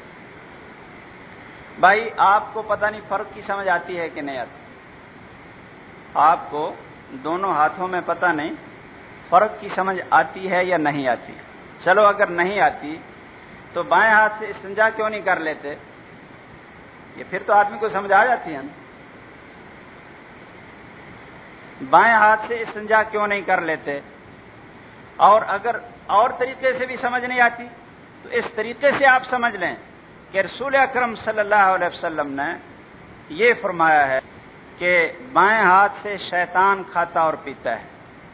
بھائی آپ کو پتہ نہیں فرق کی سمجھ آتی ہے کہ نہیں آتی؟ آپ کو دونوں ہاتھوں میں پتہ نہیں فرق کی سمجھ آتی ہے یا نہیں آتی؟ چلو اگر نہیں آتی تو بائیں ہاتھ سے استنجا کیوں نہیں کر لیتے؟ یہ پھر تو آدمی کو سمجھ آ جاتی ہے نا، بائیں ہاتھ سے استنجا کیوں نہیں کر لیتے؟ اور اگر اور طریقے سے بھی سمجھ نہیں آتی تو اس طریقے سے آپ سمجھ لیں کہ رسول اکرم صلی اللہ علیہ وسلم نے یہ فرمایا ہے کہ بائیں ہاتھ سے شیطان کھاتا اور پیتا ہے،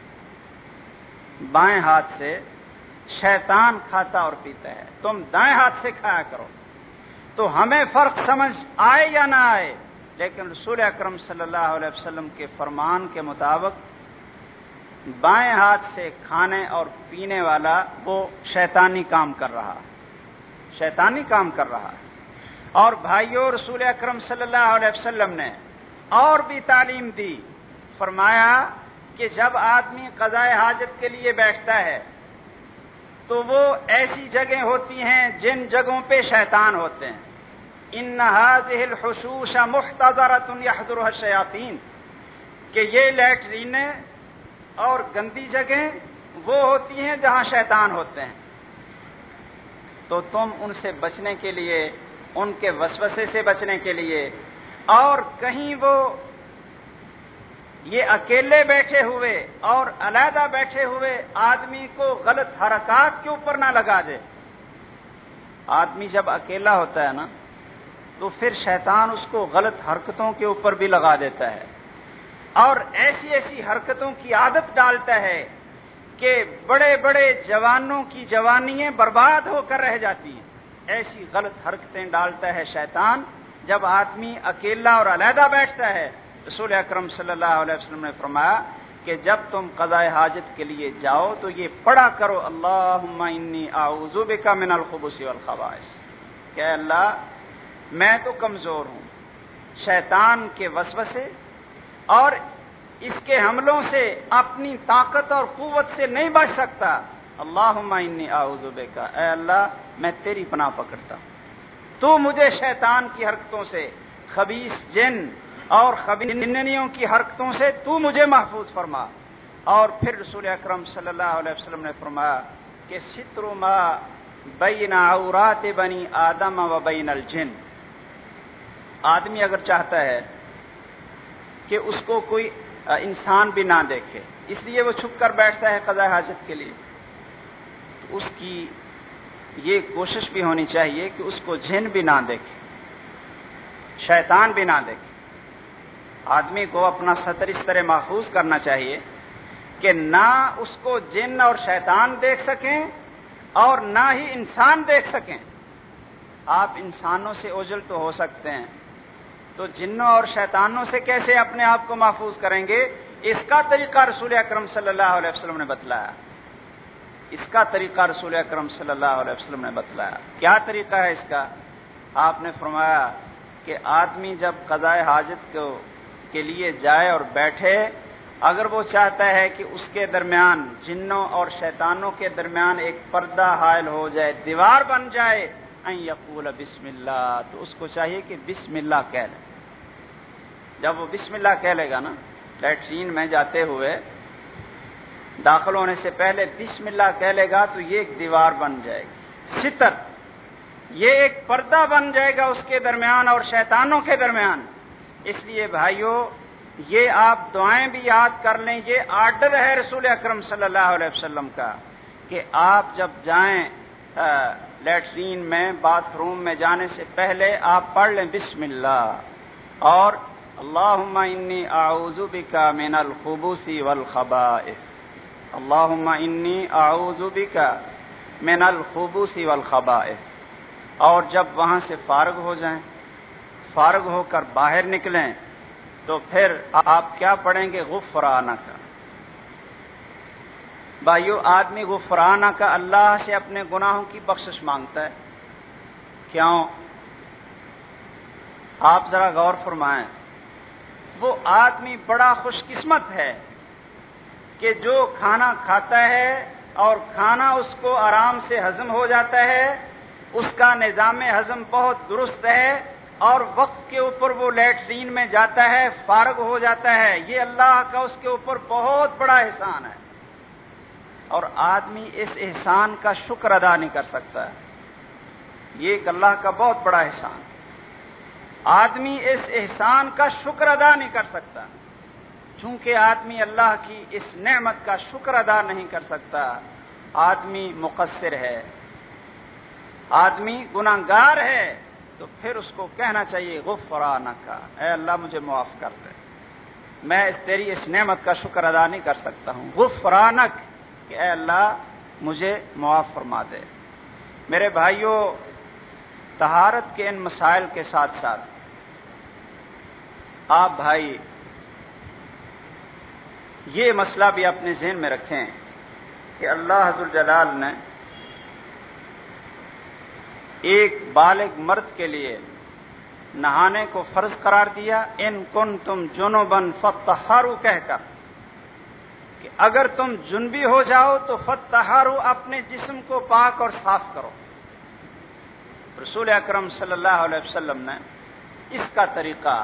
بائیں ہاتھ سے شیطان کھاتا اور پیتا ہے، تم دائیں ہاتھ سے کھایا کرو۔ تو ہمیں فرق سمجھ آئے یا نہ آئے، لیکن رسول اکرم صلی اللہ علیہ وسلم کے فرمان کے مطابق بائیں ہاتھ سے کھانے اور پینے والا وہ شیطانی کام کر رہا، شیطانی کام کر رہا۔ اور بھائیو، رسول اکرم صلی اللہ علیہ وسلم نے اور بھی تعلیم دی، فرمایا کہ جب آدمی قضائے حاجت کے لیے بیٹھتا ہے تو وہ ایسی جگہیں ہوتی ہیں جن جگہوں پہ شیطان ہوتے ہیں۔ ان هذه الحشوش محتضرۃ يحضرها الشیاطین، کہ یہ لیٹرینیں اور گندی جگہیں وہ ہوتی ہیں جہاں شیطان ہوتے ہیں، تو تم ان سے بچنے کے لیے، ان کے وسوسے سے بچنے کے لیے، اور کہیں وہ یہ اکیلے بیٹھے ہوئے اور علیحدہ بیٹھے ہوئے آدمی کو غلط حرکات کے اوپر نہ لگا دے۔ آدمی جب اکیلا ہوتا ہے نا تو پھر شیطان اس کو غلط حرکتوں کے اوپر بھی لگا دیتا ہے، اور ایسی ایسی حرکتوں کی عادت ڈالتا ہے کہ بڑے بڑے جوانوں کی جوانیاں برباد ہو کر رہ جاتی ہیں۔ ایسی غلط حرکتیں ڈالتا ہے شیطان جب آدمی اکیلا اور علیحدہ بیٹھتا ہے۔ رسول اکرم صلی اللہ علیہ وسلم نے فرمایا کہ جب تم قضاء حاجت کے لیے جاؤ تو یہ پڑھا کرو، اللہم انی اعوذ بک من الخبث والخبائث، کہ اللہ میں تو کمزور ہوں، شیطان کے وسوسے اور اس کے حملوں سے اپنی طاقت اور قوت سے نہیں بچ سکتا، اللہم انی اعوذ بک، اے اللہ میں تیری پناہ پکڑتا ہوں، تو مجھے شیطان کی حرکتوں سے، خبیث جن اور خبیث جننیوں کی حرکتوں سے تو مجھے محفوظ فرما۔ اور پھر رسول اکرم صلی اللہ علیہ وسلم نے فرمایا کہ ستر ما بین عورات بنی آدم و بین الجن، آدمی اگر چاہتا ہے کہ اس کو کوئی انسان بھی نہ دیکھے، اس لیے وہ چھپ کر بیٹھتا ہے قضاء حاجت کے لیے، تو اس کی یہ کوشش بھی ہونی چاہیے کہ اس کو جن بھی نہ دیکھے، شیطان بھی نہ دیکھے۔ آدمی کو اپنا سطر اس طرح محفوظ کرنا چاہیے کہ نہ اس کو جن اور شیطان دیکھ سکیں اور نہ ہی انسان دیکھ سکیں۔ آپ انسانوں سے اوجھل تو ہو سکتے ہیں، تو جنوں اور شیطانوں سے کیسے اپنے آپ کو محفوظ کریں گے؟ اس کا طریقہ رسول اکرم صلی اللہ علیہ وسلم نے بتلایا۔ اس کا طریقہ رسول اکرم صلی اللہ علیہ وسلم نے بتلایا۔ کیا طریقہ ہے اس کا؟ آپ نے فرمایا کہ آدمی جب قضاء حاجت کے لیے جائے اور بیٹھے، اگر وہ چاہتا ہے کہ اس کے درمیان جنوں اور شیطانوں کے درمیان ایک پردہ حائل ہو جائے، دیوار بن جائے، ان یقول بسم اللہ، تو اس کو چاہیے کہ بسم اللہ کہہ لے۔ جب وہ بسم اللہ کہہ لے گا نا، لیٹرین میں جاتے ہوئے داخل ہونے سے پہلے بسم اللہ کہہ لے گا تو یہ ایک دیوار بن جائے گی، ستر، یہ ایک پردہ بن جائے گا اس کے درمیان اور شیطانوں کے درمیان۔ اس لیے بھائیو، یہ آپ دعائیں بھی یاد کر لیں، یہ آرڈر ہے رسول اکرم صلی اللہ علیہ وسلم کا کہ آپ جب جائیں لیٹرین میں، باتھ روم میں جانے سے پہلے آپ پڑھ لیں بسم اللہ، اور اللہم انی اعوذ بک من الخبث والخبائث، اللہم انی اعوذ بک من الخبث والخبائث۔ اور جب وہاں سے فارغ ہو جائیں، فارغ ہو کر باہر نکلیں، تو پھر آپ کیا پڑھیں گے؟ غفرانک۔ بھائیو، آدمی غفرانک اللہ سے اپنے گناہوں کی بخشش مانگتا ہے۔ کیوں؟ آپ ذرا غور فرمائیں، وہ آدمی بڑا خوش قسمت ہے کہ جو کھانا کھاتا ہے اور کھانا اس کو آرام سے ہضم ہو جاتا ہے، اس کا نظام ہضم بہت درست ہے، اور وقت کے اوپر وہ لیٹرین میں جاتا ہے، فارغ ہو جاتا ہے۔ یہ اللہ کا اس کے اوپر بہت بڑا احسان ہے، اور آدمی اس احسان کا شکر ادا نہیں کر سکتا ہے۔ یہ ایک اللہ کا بہت بڑا احسان، آدمی اس احسان کا شکر ادا نہیں کر سکتا۔ چونکہ آدمی اللہ کی اس نعمت کا شکر ادا نہیں کر سکتا، آدمی مقصر ہے، آدمی گناہگار ہے، تو پھر اس کو کہنا چاہیے غفرانک، اے اللہ مجھے معاف کر دے، میں تیری اس نعمت کا شکر ادا نہیں کر سکتا ہوں، غفرانک، کہ اے اللہ مجھے معاف فرما دے۔ میرے بھائیوں، طہارت کے ان مسائل کے ساتھ ساتھ آپ بھائی یہ مسئلہ بھی اپنے ذہن میں رکھیں کہ اللہ ذوالجلال نے ایک بالغ مرد کے لیے نہانے کو فرض قرار دیا، ان کنتم جنبا فطہروا کہہ کر، کہ اگر تم جنبی ہو جاؤ تو فطہروا، اپنے جسم کو پاک اور صاف کرو۔ رسول اکرم صلی اللہ علیہ وسلم نے اس کا طریقہ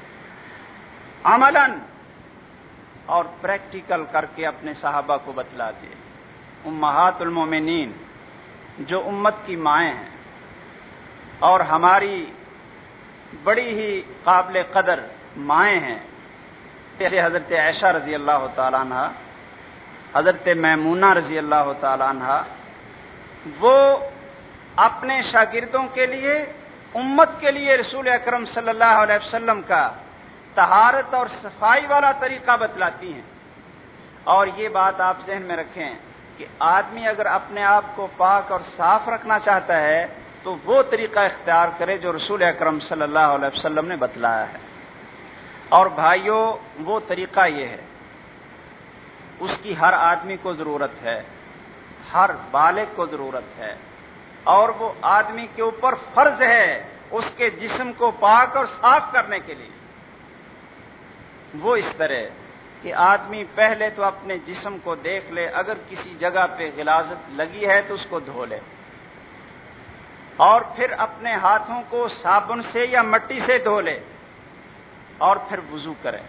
عملاً اور پریکٹیکل کر کے اپنے صحابہ کو بتلا دیے۔ امہات المومنین جو امت کی مائیں ہیں اور ہماری بڑی ہی قابل قدر مائیں ہیں، جیسے حضرت عائشہ رضی اللہ تعالیٰ عنہ، حضرت میمونہ رضی اللہ تعالیٰ عنہ، وہ اپنے شاگردوں کے لیے، امت کے لیے رسول اکرم صلی اللہ علیہ وسلم کا طہارت اور صفائی والا طریقہ بتلاتی ہیں۔ اور یہ بات آپ ذہن میں رکھیں کہ آدمی اگر اپنے آپ کو پاک اور صاف رکھنا چاہتا ہے تو وہ طریقہ اختیار کرے جو رسول اکرم صلی اللہ علیہ وسلم نے بتلایا ہے۔ اور بھائیوں، وہ طریقہ یہ ہے، اس کی ہر آدمی کو ضرورت ہے، ہر بالغ کو ضرورت ہے، اور وہ آدمی کے اوپر فرض ہے اس کے جسم کو پاک اور صاف کرنے کے لیے۔ وہ اس طرح کہ آدمی پہلے تو اپنے جسم کو دیکھ لے، اگر کسی جگہ پہ غلاظت لگی ہے تو اس کو دھو لے، اور پھر اپنے ہاتھوں کو صابن سے یا مٹی سے دھو لے، اور پھر وضو کرے،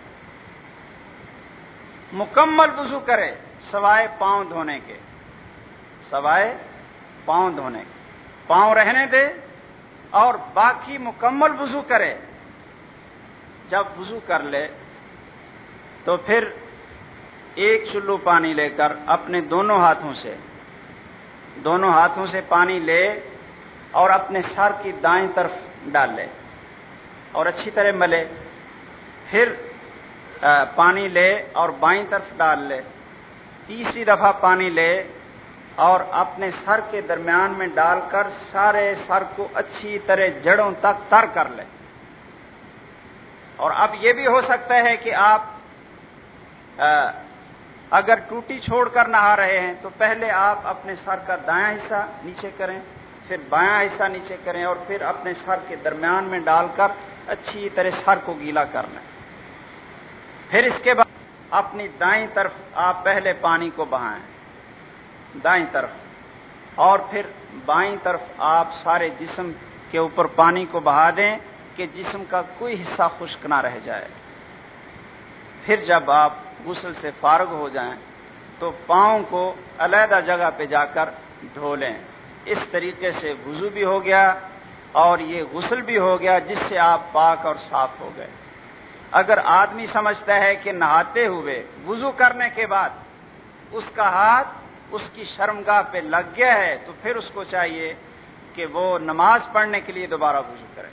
مکمل وضو کرے سوائے پاؤں دھونے کے، سوائے پاؤں دھونے کے، پاؤں رہنے دے اور باقی مکمل وضو کرے۔ جب وضو کر لے تو پھر ایک چلو پانی لے کر اپنے دونوں ہاتھوں سے پانی لے اور اپنے سر کی دائیں طرف ڈال لے اور اچھی طرح ملے، پھر پانی لے اور بائیں طرف ڈال لے، تیسری دفعہ پانی لے اور اپنے سر کے درمیان میں ڈال کر سارے سر کو اچھی طرح جڑوں تک تر کر لے۔ اور اب یہ بھی ہو سکتا ہے کہ آپ اگر ٹوٹی چھوڑ کر نہا رہے ہیں تو پہلے آپ اپنے سر کا دایاں حصہ نیچے کریں، پھر بایاں حصہ نیچے کریں اور پھر اپنے سر کے درمیان میں ڈال کر اچھی طرح سر کو گیلا کر لیں۔ پھر اس کے بعد اپنی دائیں طرف آپ پہلے پانی کو بہائیں، دائیں طرف، اور پھر بائیں طرف آپ سارے جسم کے اوپر پانی کو بہا دیں کہ جسم کا کوئی حصہ خشک نہ رہ جائے۔ پھر جب آپ غسل سے فارغ ہو جائیں تو پاؤں کو علیحدہ جگہ پہ جا کر دھو لیں۔ اس طریقے سے وضو بھی ہو گیا اور یہ غسل بھی ہو گیا، جس سے آپ پاک اور صاف ہو گئے۔ اگر آدمی سمجھتا ہے کہ نہاتے ہوئے وضو کرنے کے بعد اس کا ہاتھ اس کی شرمگاہ پہ لگ گیا ہے تو پھر اس کو چاہیے کہ وہ نماز پڑھنے کے لیے دوبارہ وضو کرے،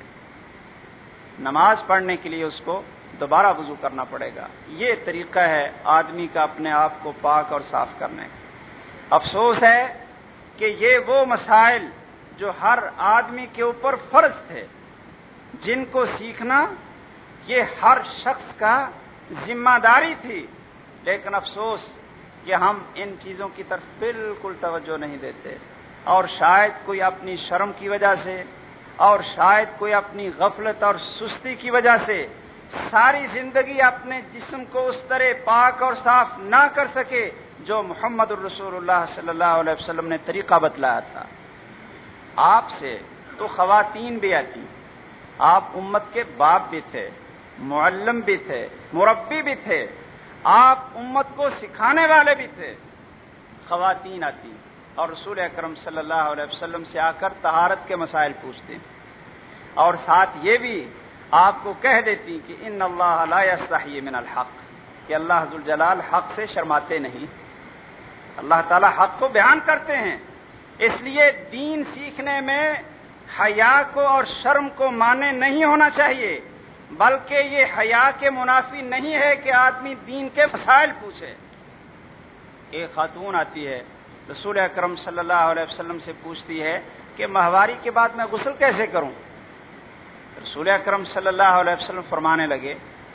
نماز پڑھنے کے لیے اس کو دوبارہ وضو کرنا پڑے گا۔ یہ طریقہ ہے آدمی کا اپنے آپ کو پاک اور صاف کرنے کا۔ افسوس ہے کہ یہ وہ مسائل جو ہر آدمی کے اوپر فرض تھے، جن کو سیکھنا یہ ہر شخص کا ذمہ داری تھی، لیکن افسوس کہ ہم ان چیزوں کی طرف بالکل توجہ نہیں دیتے، اور شاید کوئی اپنی شرم کی وجہ سے اور شاید کوئی اپنی غفلت اور سستی کی وجہ سے ساری زندگی اپنے جسم کو اس طرح پاک اور صاف نہ کر سکے جو محمد الرسول اللہ صلی اللہ علیہ وسلم نے طریقہ بتلایا تھا۔ آپ سے تو خواتین بھی آتی، آپ امت کے باپ بھی تھے، معلم بھی تھے، مربی بھی تھے، آپ امت کو سکھانے والے بھی تھے۔ خواتین آتی اور رسول اکرم صلی اللہ علیہ وسلم سے آ کر طہارت کے مسائل پوچھتی، اور ساتھ یہ بھی آپ کو کہہ دیتی کہ ان اللہ لا یستحی من الحق، کہ اللہ ذوالجلال حق سے شرماتے نہیں، اللہ تعالی حق کو بیان کرتے ہیں۔ اس لیے دین سیکھنے میں حیا کو اور شرم کو مانے نہیں ہونا چاہیے، بلکہ یہ حیا کے منافی نہیں ہے کہ آدمی دین کے مسائل پوچھے۔ ایک خاتون آتی ہے، رسول اکرم صلی اللہ علیہ وسلم سے پوچھتی ہے کہ ماہواری کے بعد میں غسل کیسے کروں؟ رسول اکرم صلی اللہ علیہ وسلم فرمانے لگے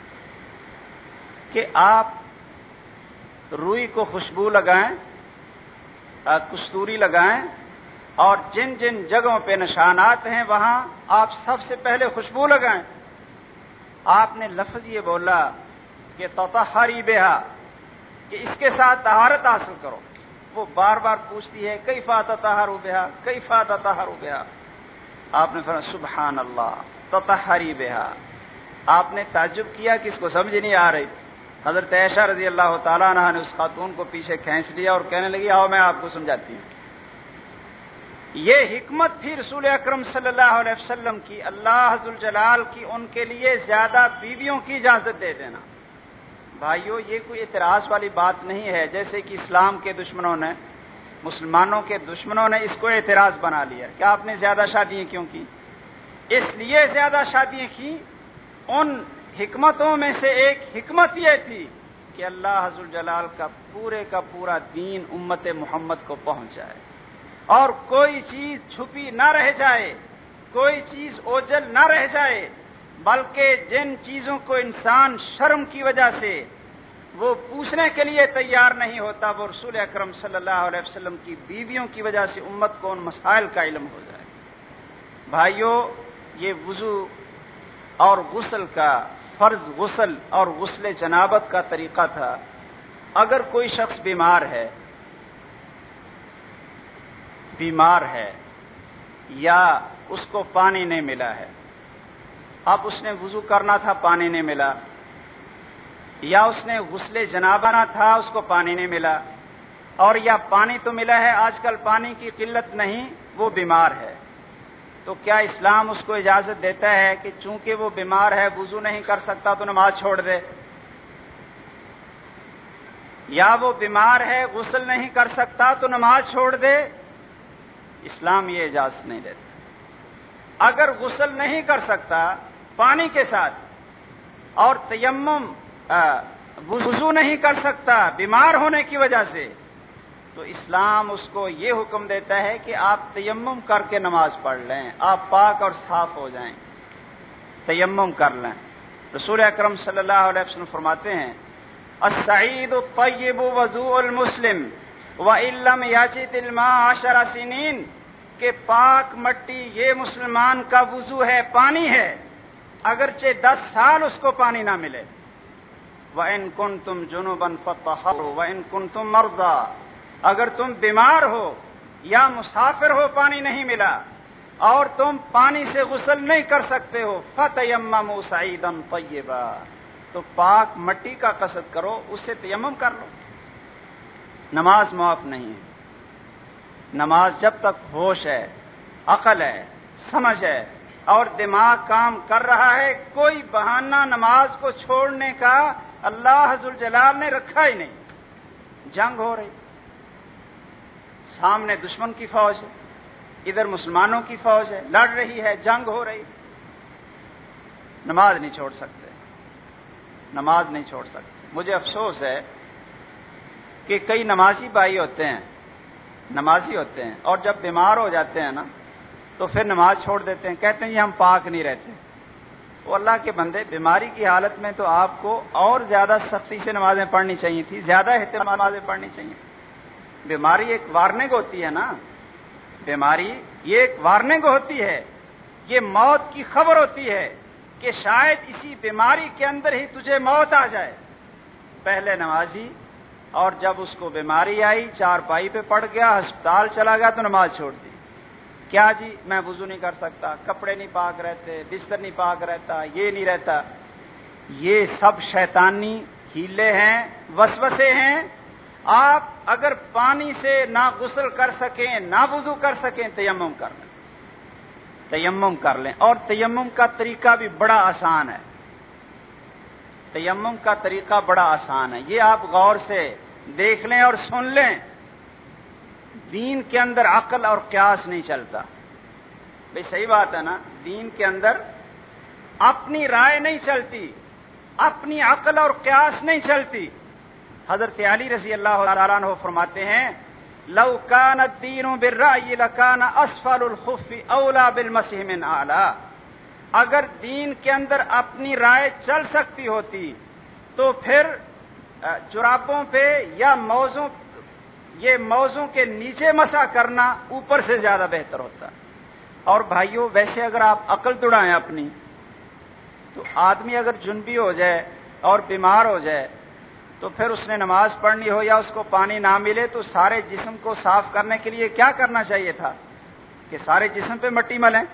کہ آپ روئی کو خوشبو لگائیں، کستوری لگائیں، اور جن جن جگہوں پہ نشانات ہیں وہاں آپ سب سے پہلے خوشبو لگائیں۔ آپ نے لفظ یہ بولا کہ تطہری بہا، کہ اس کے ساتھ طہارت حاصل کرو۔ وہ بار بار پوچھتی ہے کیفا تطہر بہا، کیفا تطہر بہا۔ آپ نے فرمایا سبحان اللہ تطہری بہا۔ آپ نے تعجب کیا کہ اس کو سمجھ نہیں آ رہی۔ حضرت عائشہ رضی اللہ تعالیٰ عنہ نے اس خاتون کو پیچھے کھینچ لیا اور کہنے لگی آؤ میں آپ کو سمجھاتی ہوں۔ یہ حکمت تھی رسول اکرم صلی اللہ علیہ وسلم کی، اللہ ذوالجلال کی ان کے لیے زیادہ بیویوں کی اجازت دے دینا۔ بھائیو یہ کوئی اعتراض والی بات نہیں ہے، جیسے کہ اسلام کے دشمنوں نے، مسلمانوں کے دشمنوں نے اس کو اعتراض بنا لیا کہ آپ نے زیادہ شادیاں کیوں کی؟ اس لیے زیادہ شادیاں کی، ان حکمتوں میں سے ایک حکمت یہ تھی کہ اللہ ذوالجلال کا پورا دین امت محمد کو پہنچ جائے اور کوئی چیز چھپی نہ رہ جائے، کوئی چیز اوجھل نہ رہ جائے، بلکہ جن چیزوں کو انسان شرم کی وجہ سے وہ پوچھنے کے لیے تیار نہیں ہوتا، وہ رسول اکرم صلی اللہ علیہ وسلم کی بیویوں کی وجہ سے امت کو ان مسائل کا علم ہو جائے۔ بھائیو یہ وضو اور غسل کا فرض غسل اور غسل جنابت کا طریقہ تھا۔ اگر کوئی شخص بیمار ہے یا اس کو پانی نہیں ملا ہے، اب اس نے وضو کرنا تھا پانی نہیں ملا، یا اس نے غسل جنابہ تھا اس کو پانی نہیں ملا، اور یا پانی تو ملا ہے آج کل پانی کی قلت نہیں، وہ بیمار ہے، تو کیا اسلام اس کو اجازت دیتا ہے کہ چونکہ وہ بیمار ہے وضو نہیں کر سکتا تو نماز چھوڑ دے؟ یا وہ بیمار ہے غسل نہیں کر سکتا تو نماز چھوڑ دے؟ اسلام یہ اجازت نہیں دیتا۔ اگر غسل نہیں کر سکتا پانی کے ساتھ اور تیمم وضو نہیں کر سکتا بیمار ہونے کی وجہ سے، تو اسلام اس کو یہ حکم دیتا ہے کہ آپ تیمم کر کے نماز پڑھ لیں، آپ پاک اور صاف ہو جائیں، تیمم کر لیں۔ رسول اکرم صلی اللہ علیہ وسلم فرماتے ہیں السعید الطیب وضوء المسلم وإن لم یجد الماء 10 سنین، کہ پاک مٹی یہ مسلمان کا وضو ہے، پانی ہے، اگرچہ 10 سال اس کو پانی نہ ملے۔ وَإِن كُنتُمْ جُنُبًا فَطَهَّرُوا وَإِن كُنتُمْ مَرْضَىٰ، اگر تم بیمار ہو یا مسافر ہو، پانی نہیں ملا اور تم پانی سے غسل نہیں کر سکتے ہو، فَتَيَمَّمُوا صَعِيدًا طَيِّبًا، تو پاک مٹی کا قصد کرو، اس سے تیمم کر لو۔ نماز معاف نہیں ہے۔ نماز جب تک ہوش ہے، عقل ہے، سمجھ ہے اور دماغ کام کر رہا ہے، کوئی بہانہ نماز کو چھوڑنے کا اللہ ذوالجلال نے رکھا ہی نہیں۔ جنگ ہو رہی، سامنے دشمن کی فوج ہے، ادھر مسلمانوں کی فوج ہے، لڑ رہی ہے، جنگ ہو رہی، نماز نہیں چھوڑ سکتے، نماز نہیں چھوڑ سکتے۔ مجھے افسوس ہے کہ کئی نمازی بھائی ہوتے ہیں، نمازی ہوتے ہیں، اور جب بیمار ہو جاتے ہیں نا تو پھر نماز چھوڑ دیتے ہیں، کہتے ہیں یہ ہم پاک نہیں رہتے۔ وہ اللہ کے بندے، بیماری کی حالت میں تو آپ کو اور زیادہ سختی سے نمازیں پڑھنی چاہیے تھی، زیادہ اہتمام نمازیں پڑھنی چاہیے۔ بیماری ایک وارننگ ہوتی ہے نا، بیماری یہ ایک وارننگ ہوتی ہے، یہ موت کی خبر ہوتی ہے کہ شاید اسی بیماری کے اندر ہی تجھے موت آ جائے۔ پہلے نمازی، اور جب اس کو بیماری آئی، چارپائی پہ پڑ گیا، ہسپتال چلا گیا تو نماز چھوڑ دی۔ کیا جی میں وضو نہیں کر سکتا، کپڑے نہیں پاک رہتے، بستر نہیں پاک رہتا، یہ نہیں رہتا، یہ سب شیطانی ہیلے ہیں، وسوسے ہیں۔ آپ اگر پانی سے نہ غسل کر سکیں، نہ وضو کر سکیں، تیمم کر لیں، تیمم کر لیں۔ اور تیمم کا طریقہ بھی بڑا آسان ہے، تیمم کا طریقہ بڑا آسان ہے، یہ آپ غور سے دیکھ لیں اور سن لیں۔ دین کے اندر عقل اور قیاس نہیں چلتا، بھئی صحیح بات ہے نا، دین کے اندر اپنی رائے نہیں چلتی، اپنی عقل اور قیاس نہیں چلتی۔ حضرت علی رضی اللہ تعالیٰ عنہ فرماتے ہیں لو کان الدین بالرأی لکان اسفل الخف اولا بالمسح من اعلی، اگر دین کے اندر اپنی رائے چل سکتی ہوتی تو پھر جرابوں پہ یا موزوں کے نیچے مسح کرنا اوپر سے زیادہ بہتر ہوتا۔ اور بھائیوں، ویسے اگر آپ عقل دوڑائیں اپنی، تو آدمی اگر جنبی ہو جائے اور بیمار ہو جائے تو پھر اس نے نماز پڑھنی ہو یا اس کو پانی نہ ملے تو سارے جسم کو صاف کرنے کے لیے کیا کرنا چاہیے تھا کہ سارے جسم پہ مٹی ملیں،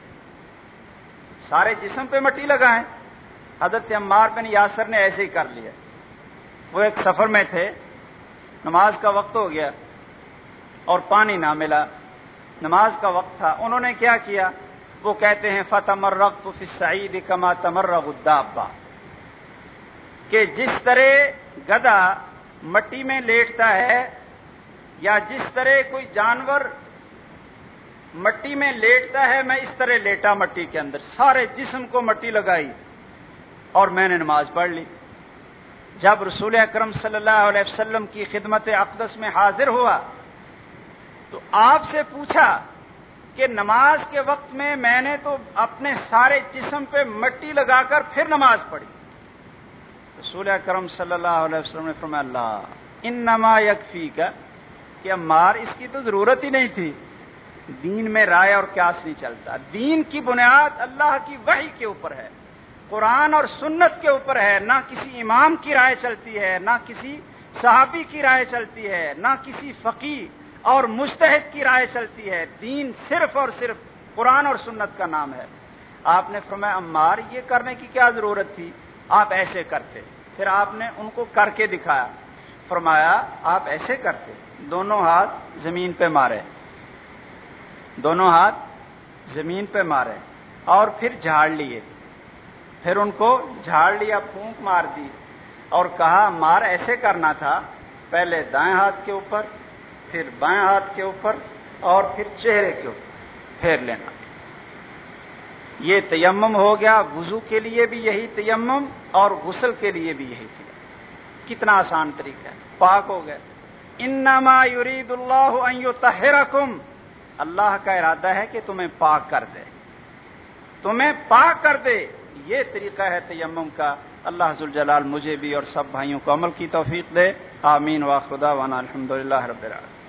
سارے جسم پہ مٹی لگائیں۔ حضرت عمار بن یاسر نے ایسے ہی کر لیا۔ وہ ایک سفر میں تھے، نماز کا وقت ہو گیا اور پانی نہ ملا، نماز کا وقت تھا، انہوں نے کیا کیا؟ وہ کہتے ہیں فَتَمَرَّغْتُ فِي الصَّعِيدِ كَمَا تَمَرَّغُ الدَّابَّةُ، کہ جس طرح گدھا مٹی میں لیٹتا ہے یا جس طرح کوئی جانور مٹی میں لیٹتا ہے، میں اس طرح لیٹا مٹی کے اندر، سارے جسم کو مٹی لگائی اور میں نے نماز پڑھ لی۔ جب رسول اکرم صلی اللہ علیہ وسلم کی خدمت اقدس میں حاضر ہوا تو آپ سے پوچھا کہ نماز کے وقت میں نے تو اپنے سارے جسم پہ مٹی لگا کر پھر نماز پڑھی۔ رسول اکرم صلی اللہ علیہ وسلم نے فرمایا اللہ انما یکفیک، کہ عمار اس کی تو ضرورت ہی نہیں تھی۔ دین میں رائے اور قیاس نہیں چلتا، دین کی بنیاد اللہ کی وحی کے اوپر ہے، قرآن اور سنت کے اوپر ہے، نہ کسی امام کی رائے چلتی ہے، نہ کسی صحابی کی رائے چلتی ہے، نہ کسی فقیہ اور مجتہد کی رائے چلتی ہے۔ دین صرف اور صرف قرآن اور سنت کا نام ہے۔ آپ نے فرمایا عمار یہ کرنے کی کیا ضرورت تھی، آپ ایسے کرتے۔ پھر آپ نے ان کو کر کے دکھایا، فرمایا آپ ایسے کرتے، دونوں ہاتھ زمین پہ مارے، دونوں ہاتھ زمین پہ مارے اور پھر جھاڑ لیے، پھر ان کو جھاڑ لیا، پھونک مار دی اور کہا عمار ایسے کرنا تھا، پہلے دائیں ہاتھ کے اوپر، پھر بائیں ہاتھ کے اوپر اور پھر چہرے کے اوپر پھیر لینا۔ یہ تیمم ہو گیا، وضو کے لیے بھی یہی تیمم اور غسل کے لیے بھی یہی تیمم. کتنا آسان طریقہ ہے، پاک ہو گئے. انما یرید اللہ ان یطہرکم، اللہ کا ارادہ ہے کہ تمہیں پاک کر دے، تمہیں پاک کر دے. یہ طریقہ ہے تیمم کا. اللہ ذوالجلال مجھے بھی اور سب بھائیوں کو عمل کی توفیق دے. آمین. وآخر دعوانا الحمدللہ رب العالمین.